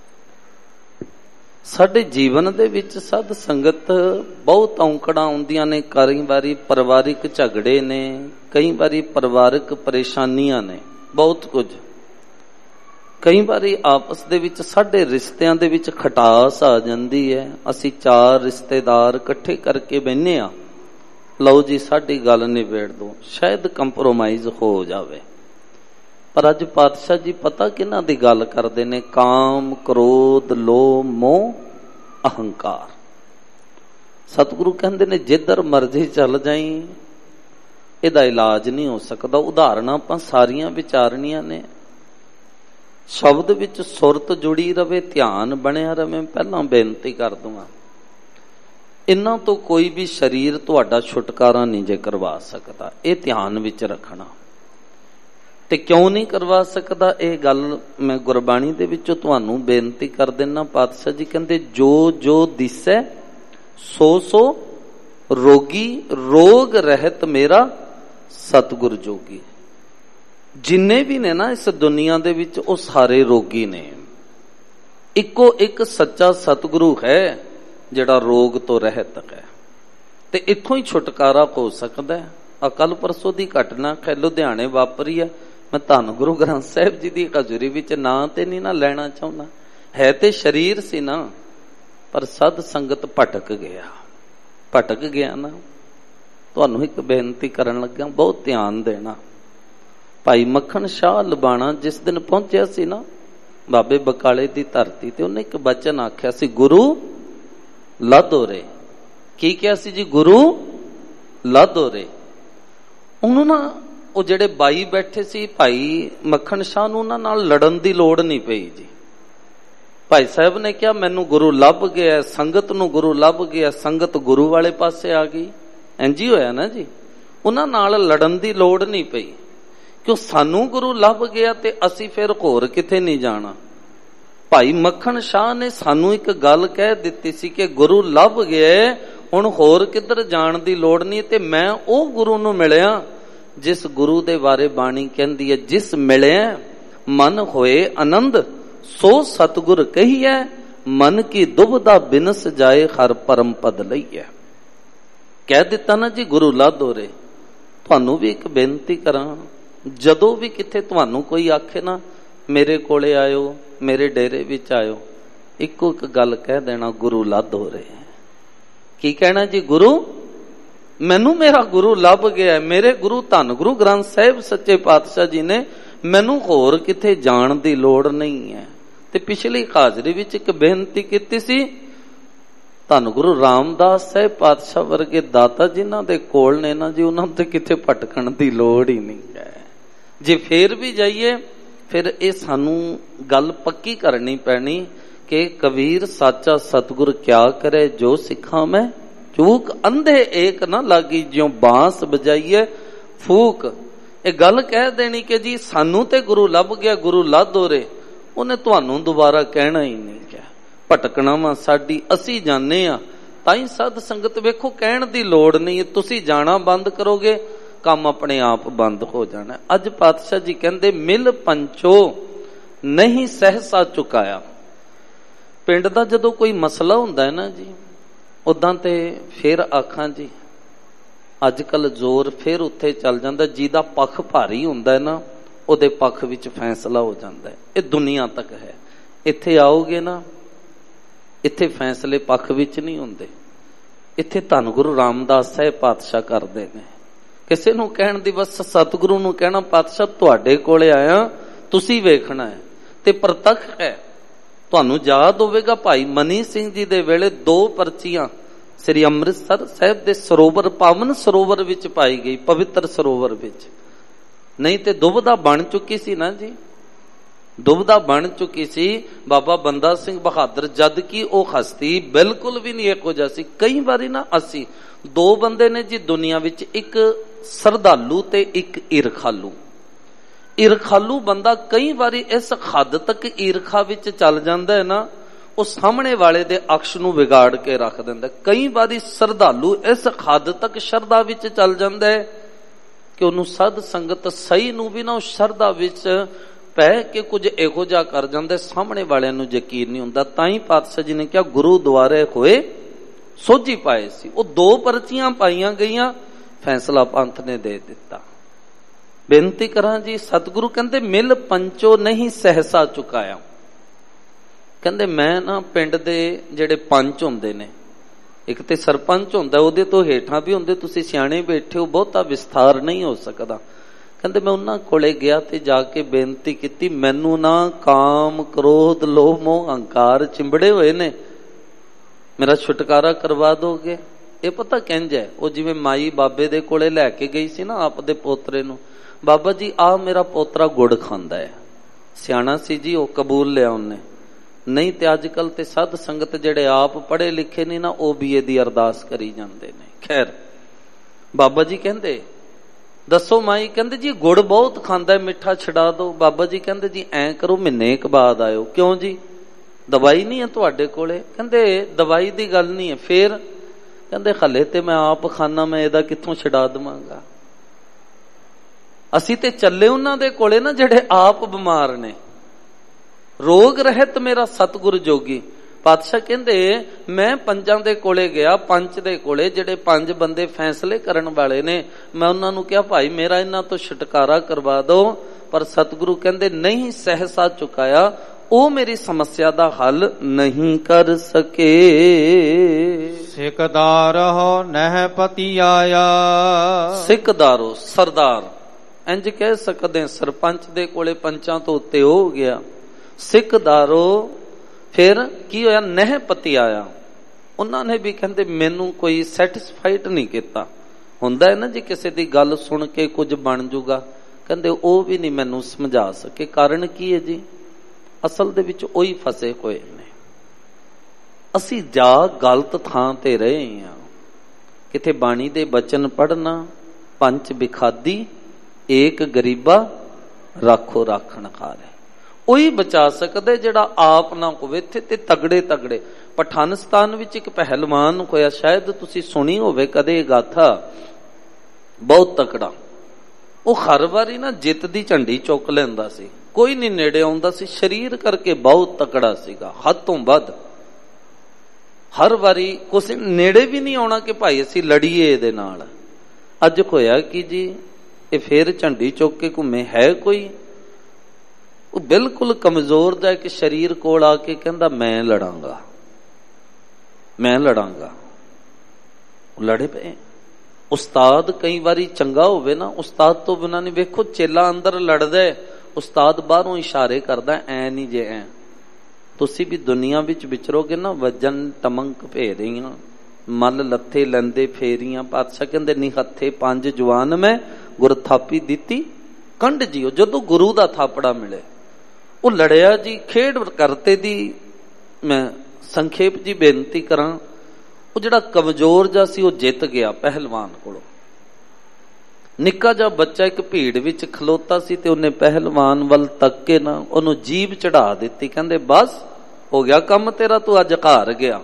ਸਾਡੇ ਜੀਵਨ ਦੇ ਵਿੱਚ ਸਾਧ ਸੰਗਤ ਬਹੁਤ ਔਂਕੜਾਂ ਆਉਂਦੀਆਂ ਨੇ। ਕਈ ਵਾਰੀ ਪਰਿਵਾਰਿਕ ਝਗੜੇ ਨੇ, ਕਈ ਵਾਰੀ ਪਰਿਵਾਰਿਕ ਪਰੇਸ਼ਾਨੀਆਂ ਨੇ, ਬਹੁਤ ਕੁਝ। ਕਈ ਵਾਰੀ ਆਪਸ ਦੇ ਵਿੱਚ ਸਾਡੇ ਰਿਸ਼ਤਿਆਂ ਦੇ ਵਿੱਚ ਖਟਾਸ ਆ ਜਾਂਦੀ ਹੈ। ਅਸੀਂ 4 ਰਿਸ਼ਤੇਦਾਰ ਇਕੱਠੇ ਕਰਕੇ ਬਹਿੰਦੇ ਹਾਂ, ਲਓ ਜੀ ਸਾਡੀ ਗੱਲ ਨਿਬੇੜ ਦੋ, ਸ਼ਾਇਦ ਕੰਪਰੋਮਾਈਜ਼ ਹੋ ਜਾਵੇ। ਪਰ ਅੱਜ ਪਾਤਸ਼ਾਹ ਜੀ ਪਤਾ ਕਿਹਨਾਂ ਦੀ ਗੱਲ ਕਰਦੇ ਨੇ? ਕਾਮ, ਕ੍ਰੋਧ, ਲੋਭ, ਮੋਹ, ਅਹੰਕਾਰ। ਸਤਿਗੁਰੂ ਕਹਿੰਦੇ ਨੇ ਜਿੱਧਰ ਮਰਜ਼ੀ ਚੱਲ ਜਾਈ, ਇਹਦਾ ਇਲਾਜ ਨਹੀਂ ਹੋ ਸਕਦਾ। ਉਦਾਹਰਨਾਂ ਆਪਾਂ ਸਾਰੀਆਂ ਵਿਚਾਰਨੀਆਂ ਨੇ। ਸ਼ਬਦ ਵਿੱਚ ਸੁਰਤ ਜੁੜੀ ਰਵੇ, ਧਿਆਨ ਬਣਿਆ ਰਵੇ। ਪਹਿਲਾਂ ਬੇਨਤੀ ਕਰ ਦੂੰਗਾ, ਇਹਨਾਂ ਤੋਂ ਕੋਈ ਵੀ ਸਰੀਰ ਤੁਹਾਡਾ ਛੁਟਕਾਰਾ ਨਹੀਂ ਜੇ ਕਰਵਾ ਸਕਦਾ, ਇਹ ਧਿਆਨ ਵਿੱਚ ਰੱਖਣਾ। ਤੇ ਕਿਉਂ ਨਹੀਂ ਕਰਵਾ ਸਕਦਾ, ਇਹ ਗੱਲ ਮੈਂ ਗੁਰਬਾਣੀ ਦੇ ਵਿੱਚੋਂ ਤੁਹਾਨੂੰ ਬੇਨਤੀ ਕਰ ਦਿੰਨਾ। ਪਾਤਸ਼ਾਹ ਜੀ ਕਹਿੰਦੇ, ਜੋ ਜੋ ਦਿਸੈ ਸੋ ਸੋ ਰੋਗੀ, ਰੋਗ ਰਹਿਤ ਮੇਰਾ ਸਤਿਗੁਰ ਜੋਗੀ। ਜਿੰਨੇ ਵੀ ਨੇ ਨਾ ਇਸ ਦੁਨੀਆ ਦੇ ਵਿੱਚ, ਉਹ ਸਾਰੇ ਰੋਗੀ ਨੇ। ਇੱਕੋ ਇੱਕ ਸੱਚਾ ਸਤਿਗੁਰੂ ਹੈ ਜਿਹੜਾ ਰੋਗ ਤੋਂ ਰਹਿਤ ਹੈ, ਤੇ ਇੱਥੋਂ ਹੀ ਛੁਟਕਾਰਾ ਹੋ ਸਕਦਾ ਹੈ। ਕੱਲ ਪਰਸੋਂ ਦੀ ਘਟਨਾ ਹੈ, ਲੁਧਿਆਣੇ ਵਾਪਰੀ ਹੈ। ਮੈਂ ਧੰਨ ਗੁਰੂ ਗ੍ਰੰਥ ਸਾਹਿਬ ਜੀ ਦੀ ਹਜ਼ੂਰੀ ਵਿੱਚ ਨਾਂ ਤੇ ਨਹੀਂ ਨਾ ਲੈਣਾ ਚਾਹੁੰਦਾ, ਹੈ ਤੇ ਸਰੀਰ ਸੀ ਨਾ, ਪਰ ਸਦ ਸੰਗਤ ਭਟਕ ਗਿਆ ਨਾ। ਤੁਹਾਨੂੰ ਇੱਕ ਬੇਨਤੀ ਕਰਨ ਲੱਗਾ, ਬਹੁਤ ਧਿਆਨ ਦੇਣਾ। ਭਾਈ ਮੱਖਣ ਸ਼ਾਹ ਲਬਾਣਾ ਜਿਸ ਦਿਨ ਪਹੁੰਚਿਆ ਸੀ ਨਾ, ਬਾਬੇ ਬਕਾਲੇ ਦੀ ਧਰਤੀ ਤੇ ਉਹਨੇ ਇੱਕ ਬਚਨ ਆਖਿਆ ਸੀ, ਗੁਰੂ ਲਾਧੋਰੇ। ਕੀ ਕਿਹਾ ਸੀ ਜੀ? ਗੁਰੂ ਲਾਧੋਰੇ। ਉਹਨੂੰ ਨਾ ਉਹ ਜਿਹੜੇ ਬਾਈ ਬੈਠੇ ਸੀ ਭਾਈ ਮੱਖਣ ਸ਼ਾਹ ਨੂੰ ਉਹਨਾਂ ਨਾਲ ਲੜਨ ਦੀ ਲੋੜ ਨਹੀਂ ਪਈ ਜੀ। ਭਾਈ ਸਾਹਿਬ ਨੇ ਕਿਹਾ ਮੈਨੂੰ ਗੁਰੂ ਲੱਭ ਗਿਆ, ਸੰਗਤ ਨੂੰ ਗੁਰੂ ਲੱਭ ਗਿਆ, ਸੰਗਤ ਗੁਰੂ ਵਾਲੇ ਪਾਸੇ ਆ ਗਈ। ਇੰਝ ਹੀ ਹੋਇਆ ਨਾ ਜੀ। ਉਹਨਾਂ ਨਾਲ ਲੜਨ ਦੀ ਲੋੜ ਨਹੀਂ ਪਈ, ਕਿਉਂ ਸਾਨੂੰ ਗੁਰੂ ਲੱਭ ਗਿਆ ਤੇ ਅਸੀਂ ਫਿਰ ਹੋਰ ਕਿਤੇ ਨਹੀਂ ਜਾਣਾ। ਭਾਈ ਮੱਖਣ ਸ਼ਾਹ ਨੇ ਸਾਨੂੰ ਇੱਕ ਗੱਲ ਕਹਿ ਦਿੱਤੀ ਸੀ ਕਿ ਗੁਰੂ ਲੱਭ ਗਿਆ, ਹੁਣ ਹੋਰ ਕਿੱਧਰ ਜਾਣ ਦੀ ਲੋੜ ਨਹੀਂ। ਤੇ ਮੈਂ ਉਹ ਗੁਰੂ ਨੂੰ ਮਿਲਿਆ ਜਿਸ ਗੁਰੂ ਦੇ ਬਾਰੇ ਬਾਣੀ ਕਹਿੰਦੀ ਹੈ, ਜਿਸ ਮਿਲਿਆ ਮਨ ਹੋਏ ਆਨੰਦ, ਸੋ ਸਤਿਗੁਰ ਕਹੀਐ, ਮਨ ਕੀ ਦੁਬਦਾ ਬਿਨਸ ਜਾਏ, ਹਰ ਪਰਮ ਪਦ ਲਈਐ। ਕਹਿ ਦਿੱਤਾ ਨਾ ਜੀ, ਗੁਰੂ ਲਾਧੋਰੇ। ਤੁਹਾਨੂੰ ਵੀ ਇੱਕ ਬੇਨਤੀ ਕਰਾਂ, ਜਦੋਂ ਵੀ ਕਿਤੇ ਤੁਹਾਨੂੰ ਕੋਈ ਆਖੇ ਨਾ ਮੇਰੇ ਕੋਲੇ ਆਇਓ, ਮੇਰੇ ਡੇਰੇ ਵਿੱਚ ਆਇਓ, ਇੱਕੋ ਇੱਕ ਗੱਲ ਕਹਿ ਦੇਣਾ, ਗੁਰੂ ਲਾਧੋਰੇ। ਕੀ ਕਹਿਣਾ ਜੀ? ਗੁਰੂ, ਮੈਨੂੰ ਮੇਰਾ ਗੁਰੂ ਲੱਭ ਗਿਆ। ਮੇਰੇ ਗੁਰੂ ਧੰਨ ਗੁਰੂ ਗ੍ਰੰਥ ਸਾਹਿਬ ਸੱਚੇ ਪਾਤਸ਼ਾਹ ਜੀ ਨੇ ਮੈਨੂੰ ਹੋਰ ਕਿਤੇ ਜਾਣ ਦੀ ਲੋੜ ਨਹੀਂ ਹੈ। ਤੇ ਪਿਛਲੀ ਹਾਜ਼ਰੀ ਵਿੱਚ ਇੱਕ ਬੇਨਤੀ ਕੀਤੀ ਸੀ, ਧੰਨ ਗੁਰੂ ਰਾਮਦਾਸ ਸਾਹਿਬ ਪਾਤਸ਼ਾਹ ਵਰਗੇ ਦਾਤਾ ਜਿਨ੍ਹਾਂ ਦੇ ਕੋਲ ਨੇ ਨਾ ਜੀ, ਉਹਨਾਂ ਤੇ ਕਿਤੇ ਭਟਕਣ ਦੀ ਲੋੜ ਹੀ ਨਹੀਂ ਹੈ। ਜੇ ਫੇਰ ਵੀ ਜਾਈਏ, ਫਿਰ ਇਹ ਸਾਨੂੰ ਗੱਲ ਪੱਕੀ ਕਰਨੀ ਪੈਣੀ ਕਿ ਕਬੀਰ ਸਾਚਾ ਸਤਿਗੁਰ ਕਿਆ ਕਰੇ, ਜੋ ਸਿੱਖਾਂ ਮੈਂ ਚੂਕ, ਅੰਧੇ ਏਕ ਨਾ ਲਾਗੀ, ਜਿਉ ਬਾਂਸ ਬਜਾਈਏ ਫੂਕ। ਇਹ ਗੱਲ ਕਹਿ ਦੇਣੀ ਕਿ ਜੀ ਸਾਨੂੰ ਤੇ ਗੁਰੂ ਲੱਭ ਗਿਆ, ਗੁਰੂ ਲਾਧੋਰੇ। ਉਹਨੇ ਤੁਹਾਨੂੰ ਦੁਬਾਰਾ ਕਹਿਣਾ ਹੀ ਨਹੀਂ ਕਿਹਾ। ਭਟਕਣਾ ਵਾ ਸਾਡੀ, ਅਸੀਂ ਜਾਣੇ ਆ। ਤਾਂ ਹੀ ਸਾਧ ਸੰਗਤ ਵੇਖੋ, ਕਹਿਣ ਦੀ ਲੋੜ ਨਹੀਂ। ਤੁਸੀਂ ਜਾਣਾ ਬੰਦ ਕਰੋਗੇ, ਕੰਮ ਆਪਣੇ ਆਪ ਬੰਦ ਹੋ ਜਾਣਾ। ਅੱਜ ਪਾਤਸ਼ਾਹ ਜੀ ਕਹਿੰਦੇ, ਮਿਲ ਪੰਚੋ ਨਹੀਂ ਸਹਿਸਾ ਚੁਕਾਇਆ। ਪਿੰਡ ਦਾ ਜਦੋਂ ਕੋਈ ਮਸਲਾ ਹੁੰਦਾ ਹੈ ਨਾ ਜੀ, ਉਦਾਂ ਤੇ ਫਿਰ ਆਖਾਂ ਜੀ, ਅੱਜ ਕੱਲ ਜ਼ੋਰ ਫਿਰ ਉੱਥੇ ਚੱਲ ਜਾਂਦਾ, ਜਿਹਦਾ ਪੱਖ ਭਾਰੀ ਹੁੰਦਾ ਹੈ ਨਾ, ਉਹਦੇ ਪੱਖ ਵਿੱਚ ਫੈਸਲਾ ਹੋ ਜਾਂਦਾ ਹੈ। ਇਹ ਦੁਨੀਆ ਤੱਕ ਹੈ। ਇੱਥੇ ਆਓਗੇ ਨਾ, ਇੱਥੇ ਫੈਸਲੇ ਪੱਖ ਵਿੱਚ ਨਹੀਂ ਹੁੰਦੇ। ਇੱਥੇ ਧੰਨ ਗੁਰੂ ਰਾਮਦਾਸ ਸਾਹਿਬ ਪਾਤਸ਼ਾਹ ਕਰਦੇ ਨੇ। ਕਿਸੇ ਨੂੰ ਕਹਿਣ ਦੀ ਬਸ ਸਤਿਗੁਰੂ ਨੂੰ ਕਹਿਣਾ, ਪਾਤਸ਼ਾਹ ਤੁਹਾਡੇ ਕੋਲੇ ਆਇਆ, ਤੁਸੀਂ ਵੇਖਣਾ ਹੈ। ਤੇ ਪ੍ਰਤੱਖ ਹੈ। ਤੁਹਾਨੂੰ ਯਾਦ ਹੋਵੇਗਾ ਭਾਈ ਮਨੀ ਸਿੰਘ ਜੀ ਦੇ ਵੇਲੇ 2 ਪਰਚੀਆਂ ਸ੍ਰੀ ਅੰਮ੍ਰਿਤਸਰ ਸਾਹਿਬ ਦੇ ਸਰੋਵਰ, ਪਾਵਨ ਸਰੋਵਰ ਵਿੱਚ ਪਾਈ ਗਈ, ਪਵਿੱਤਰ ਸਰੋਵਰ ਵਿੱਚ। ਨਹੀਂ ਤੇ ਦੁਬਦਾ ਬਣ ਚੁੱਕੀ ਸੀ ਨਾ ਜੀ, ਦੁਬਦਾ ਬਣ ਚੁੱਕੀ ਸੀ। ਬਾਬਾ ਬੰਦਾ ਸਿੰਘ ਬਹਾਦਰ, ਜਦ ਕਿ ਉਹ ਹਸਤੀ ਬਿਲਕੁਲ ਵੀ ਨਹੀਂ ਇਹੋ ਜਿਹਾ ਸੀ। ਕਈ ਵਾਰੀ ਨਾ ਅਸੀਂ 2 ਬੰਦੇ ਨੇ ਜੀ ਦੁਨੀਆ ਵਿੱਚ, ਇੱਕ ਸਰਧਾਲੂ ਤੇ ਇੱਕ ਈਰਖਾਲੂ। ਈਰਖਾਲੂ ਬੰਦਾ ਕਈ ਵਾਰੀ ਇਸ ਹੱਦ ਤੱਕ ਈਰਖਾ ਵਿੱਚ ਚੱਲ ਜਾਂਦਾ ਹੈ ਨਾ, ਉਹ ਸਾਹਮਣੇ ਵਾਲੇ ਦੇ ਅਕਸ਼ ਨੂੰ ਵਿਗਾੜ ਕੇ ਰੱਖ ਦਿੰਦਾ। ਕਈ ਵਾਰੀ ਸਰਧਾਲੂ ਇਸ ਹੱਦ ਤੱਕ ਸ਼ਰਧਾ ਵਿੱਚ ਚੱਲ ਜਾਂਦਾ ਹੈ ਕਿ ਉਹਨੂੰ ਸਾਧ ਸੰਗਤ ਸਹੀ ਨੂੰ ਵੀ ਨਾ, ਉਹ ਸ਼ਰਧਾ ਵਿੱਚ ਪੈ ਕੇ ਕੁਝ ਇਹੋ ਜਿਹਾ ਕਰ ਜਾਂਦਾ, ਸਾਹਮਣੇ ਵਾਲਿਆਂ ਨੂੰ ਯਕੀਨ ਨਹੀਂ ਹੁੰਦਾ। ਤਾਂ ਹੀ ਪਾਤਸ਼ਾਹ ਜੀ ਨੇ ਕਿਹਾ, ਗੁਰੂ ਦੁਆਰੇ ਹੋਏ ਸੋਝੀ ਪਾਏ ਸੀ। ਉਹ 2 ਪਰਚੀਆਂ ਪਾਈਆਂ ਗਈਆਂ, ਫੈਸਲਾ ਪੰਥ ਨੇ ਦੇ ਦਿੱਤਾ। ਬੇਨਤੀ ਕਰਾਂ ਜੀ, ਸਤਿਗੁਰੂ ਕਹਿੰਦੇ, ਮਿਲ ਪੰਚੋ ਨਹੀਂ ਸਹਿਸਾ ਚੁਕਾਇਆ। ਕਹਿੰਦੇ ਮੈਂ ਨਾ ਪਿੰਡ ਦੇ ਜਿਹੜੇ ਪੰਚ ਹੁੰਦੇ ਨੇ, ਇੱਕ ਤੇ ਸਰਪੰਚ ਹੁੰਦਾ, ਉਹਦੇ ਤੋਂ ਹੇਠਾਂ ਵੀ ਹੁੰਦੇ, ਤੁਸੀਂ ਸਿਆਣੇ ਬੈਠੇ ਹੋ, ਬਹੁਤਾ ਵਿਸਥਾਰ ਨਹੀਂ ਹੋ ਸਕਦਾ। ਕਹਿੰਦੇ ਮੈਂ ਉਹਨਾਂ ਕੋਲੇ ਗਿਆ ਤੇ ਜਾ ਕੇ ਬੇਨਤੀ ਕੀਤੀ, ਮੈਨੂੰ ਨਾ ਕਾਮ, ਕ੍ਰੋਧ, ਲੋਭ, ਮੋਹ, ਹੰਕਾਰ ਚਿੰਬੜੇ ਹੋਏ ਨੇ, ਮੇਰਾ ਛੁਟਕਾਰਾ ਕਰਵਾ ਦੋਗੇ? ਇਹ ਪਤਾ ਕਿੰਜ ਹੈ, ਉਹ ਜਿਵੇਂ ਮਾਈ ਬਾਬੇ ਦੇ ਕੋਲੇ ਲੈ ਕੇ ਗਈ ਸੀ ਨਾ ਆਪ ਦੇ ਪੋਤਰੇ ਨੂੰ, ਬਾਬਾ ਜੀ ਆ ਮੇਰਾ ਪੋਤਰਾ ਗੁੜ ਖਾਂਦਾ ਹੈ। ਸਿਆਣਾ ਸੀ ਜੀ, ਉਹ ਕਬੂਲ ਲਿਆ ਉਹਨੇ। ਨਹੀਂ ਤੇ ਅੱਜ ਕੱਲ ਤੇ ਸਾਧ ਸੰਗਤ ਜਿਹੜੇ ਆਪ ਪੜ੍ਹੇ ਲਿਖੇ ਨਹੀਂ ਨਾ, ਉਹ ਵੀ ਇਹਦੀ ਅਰਦਾਸ ਕਰੀ ਜਾਂਦੇ ਨੇ। ਖੈਰ ਬਾਬਾ ਜੀ ਕਹਿੰਦੇ, ਦੱਸੋ ਮਾਈ? ਕਹਿੰਦੇ ਜੀ ਗੁੜ ਬਹੁਤ ਖਾਂਦਾ ਹੈ, ਮਿੱਠਾ ਛਡਾ ਦੋ। ਬਾਬਾ ਜੀ ਕਹਿੰਦੇ ਜੀ ਐਂ ਕਰੋ, ਮਹੀਨੇ ਕੁ ਬਾਅਦ ਆਇਓ। ਕਿਉਂ ਜੀ? ਦਵਾਈ ਨਹੀਂ ਹੈ ਤੁਹਾਡੇ ਕੋਲੇ? ਕਹਿੰਦੇ ਦਵਾਈ ਦੀ ਗੱਲ ਨਹੀਂ ਹੈ। ਫੇਰ ਕਹਿੰਦੇ ਹਲੇ ਤੇ ਮੈਂ ਆਪ ਖਾਨਾ, ਮੈਂ ਇਹਦਾ ਕਿੱਥੋਂ ਛਡਾ ਦੇਵਾਂਗਾ? ਅਸੀਂ ਤੇ ਚੱਲੇ ਉਹਨਾਂ ਦੇ ਕੋਲੇ ਨਾ ਜਿਹੜੇ ਆਪ ਬਿਮਾਰ ਨੇ। ਰੋਗ ਰਹਿਤ ਮੇਰਾ ਸਤਿਗੁਰ ਜੋਗੀ। ਪਾਤਸ਼ਾਹ ਕਹਿੰਦੇ ਮੈਂ ਪੰਜਾਂ ਦੇ ਕੋਲੇ ਗਿਆ, ਪੰਚ ਦੇ ਕੋਲੇ, ਜਿਹੜੇ 5 ਬੰਦੇ ਫੈਸਲੇ ਕਰਨ ਵਾਲੇ ਨੇ। ਮੈਂ ਉਹਨਾਂ ਨੂੰ ਕਿਹਾ ਭਾਈ ਮੇਰਾ ਇਹਨਾਂ ਤੋਂ ਛੁਟਕਾਰਾ ਕਰਵਾ ਦਿਓ, ਪਰ ਸਤਿਗੁਰੂ ਕਹਿੰਦੇ ਨਹੀਂ ਸਹਿਸਾ ਚੁਕਾਇਆ, ਉਹ ਮੇਰੀ ਸਮੱਸਿਆ ਦਾ ਹੱਲ ਨਹੀਂ ਕਰ ਸਕੇ। ਸਿਕਦਾਰੋ ਨਹਿ ਪਤੀ ਆਇਆ। ਸਿਕਦਾਰੋ ਸਰਦਾਰ, ਇੰਜ ਕਹਿ ਸਕਦੇ ਸਰਪੰਚ ਦੇ ਕੋਲੇ ਪੰਚਾਂ ਤੋਂ ਉੱਤੇ ਹੋ ਗਿਆ। ਸਿੱਖਦਾਰੋ। ਫਿਰ ਕੀ ਹੋਇਆ? ਨਹਿ ਪਤੀ ਆਇਆ। ਉਹਨਾਂ ਨੇ ਵੀ ਕਹਿੰਦੇ ਮੈਨੂੰ ਕੋਈ ਸੈਟੀਸਫਾਈਡ ਨਹੀਂ ਕੀਤਾ। ਹੁੰਦਾ ਹੈ ਨਾ ਜੀ, ਕਿਸੇ ਦੀ ਗੱਲ ਸੁਣ ਕੇ ਕੁਝ ਬਣ ਜੂਗਾ, ਕਹਿੰਦੇ ਉਹ ਵੀ ਨਹੀਂ ਮੈਨੂੰ ਸਮਝਾ ਸਕੇ। ਕਾਰਨ ਕੀ ਹੈ ਜੀ? ਅਸਲ ਦੇ ਵਿੱਚ ਉਹੀ ਫਸੇ ਹੋਏ ਨੇ। ਅਸੀਂ ਜਾ ਗਲਤ ਥਾਂ ਤੇ ਰਹੇ ਹਾਂ। ਕਿਤੇ ਬਾਣੀ ਦੇ ਬਚਨ ਪੜ੍ਹਨਾ, ਪੰਜ ਬਿਖਾਦੀ ਏਕ ਗਰੀਬਾ ਰਾਖੋ ਰਾਖਣ ਹਾਰੇ। ਉਹੀ ਬਚਾ ਸਕਦਾ ਜਿਹੜਾ ਆਪ ਨਾ ਹੋਵੇ। ਇੱਥੇ ਤੇ ਤਗੜੇ ਤਗੜੇ ਪਠਾਨਿਸਤਾਨ ਵਿੱਚ ਇੱਕ ਪਹਿਲਵਾਨ ਹੋਇਆ, ਸ਼ਾਇਦ ਤੁਸੀਂ ਸੁਣੀ ਹੋਵੇ ਕਦੇ ਇਹ ਗਾਥਾ, ਬਹੁਤ ਤਕੜਾ। ਉਹ ਹਰ ਵਾਰੀ ਨਾ ਜਿੱਤ ਦੀ ਝੰਡੀ ਚੁੱਕ ਲੈਂਦਾ ਸੀ, ਕੋਈ ਨਹੀਂ ਨੇੜੇ ਆਉਂਦਾ ਸੀ। ਸਰੀਰ ਕਰਕੇ ਬਹੁਤ ਤਕੜਾ ਸੀਗਾ, ਹੱਦ ਤੋਂ ਵੱਧ। ਹਰ ਵਾਰੀ ਕਿਸੇ ਨੇੜੇ ਵੀ ਨਹੀਂ ਆਉਣਾ ਕਿ ਭਾਈ ਅਸੀਂ ਲੜੀਏ ਇਹਦੇ ਨਾਲ। ਅੱਜ ਹੋਇਆ ਕਿ ਜੀ ਇਹ ਫੇਰ ਝੰਡੀ ਚੁੱਕ ਕੇ ਘੁੰਮੇ। ਹੈ ਕੋਈ ਉਹ ਬਿਲਕੁਲ ਕਮਜ਼ੋਰ ਦਾ ਇੱਕ ਸਰੀਰ ਕੋਲ ਆ ਕੇ ਕਹਿੰਦਾ ਮੈਂ ਲੜਾਂਗਾ, ਮੈਂ ਲੜਾਂਗਾ। ਲੜੇ ਪਏ। ਉਸਤਾਦ ਕਈ ਵਾਰੀ ਚੰਗਾ ਹੋਵੇ ਨਾ, ਉਸਤਾਦ ਤੋਂ ਬਿਨਾਂ ਨਹੀਂ। ਵੇਖੋ ਚੇਲਾ ਅੰਦਰ ਲੜਦਾ, ਉਸਤਾਦ ਬਾਹਰੋਂ ਇਸ਼ਾਰੇ ਕਰਦਾ, ਐ ਨਹੀਂ ਜੇ ਐ। ਤੁਸੀਂ ਵੀ ਦੁਨੀਆ ਵਿੱਚ ਵਿਚਰੋਗੇ ਨਾ, ਵਜਨ ਟਮੰਕ ਭੇਰੀਆਂ ਮਲ ਲੱਥੇ ਲੈਂਦੇ ਫੇਰੀਆਂ। ਪਾਤਸ਼ਾਹ ਕਹਿੰਦੇ ਨੀ ਹੱਥੇ ਪੰਜ ਜਵਾਨ ਮੈਂ ਗੁਰ ਥਾਪੀ ਦਿੱਤੀ ਕੰਡ ਜੀਓ। ਜਦੋਂ ਗੁਰੂ ਦਾ ਥਾਪੜਾ ਮਿਲੇ ਉਹ ਲੜਿਆ ਜੀ। ਖੇਡ ਕਰਤੇ ਦੀ ਮੈਂ ਸੰਖੇਪ ਜੀ ਬੇਨਤੀ ਕਰਾਂ, ਉਹ ਜਿਹੜਾ ਕਮਜ਼ੋਰ ਜਿਹਾ ਸੀ ਉਹ ਜਿੱਤ ਗਿਆ ਪਹਿਲਵਾਨ ਕੋਲੋਂ। ਨਿੱਕਾ ਜਿਹਾ ਬੱਚਾ ਇੱਕ ਭੀੜ ਵਿੱਚ ਖਲੋਤਾ ਸੀ ਤੇ ਉਹਨੇ ਪਹਿਲਵਾਨ ਵੱਲ ਤੱਕ ਕੇ ਨਾ ਉਹਨੂੰ ਜੀਭ ਚੜਾ ਦਿੱਤੀ। ਕਹਿੰਦੇ ਬਸ ਹੋ ਗਿਆ ਕੰਮ ਤੇਰਾ, ਤੂੰ ਅੱਜ ਹਾਰ ਗਿਆ।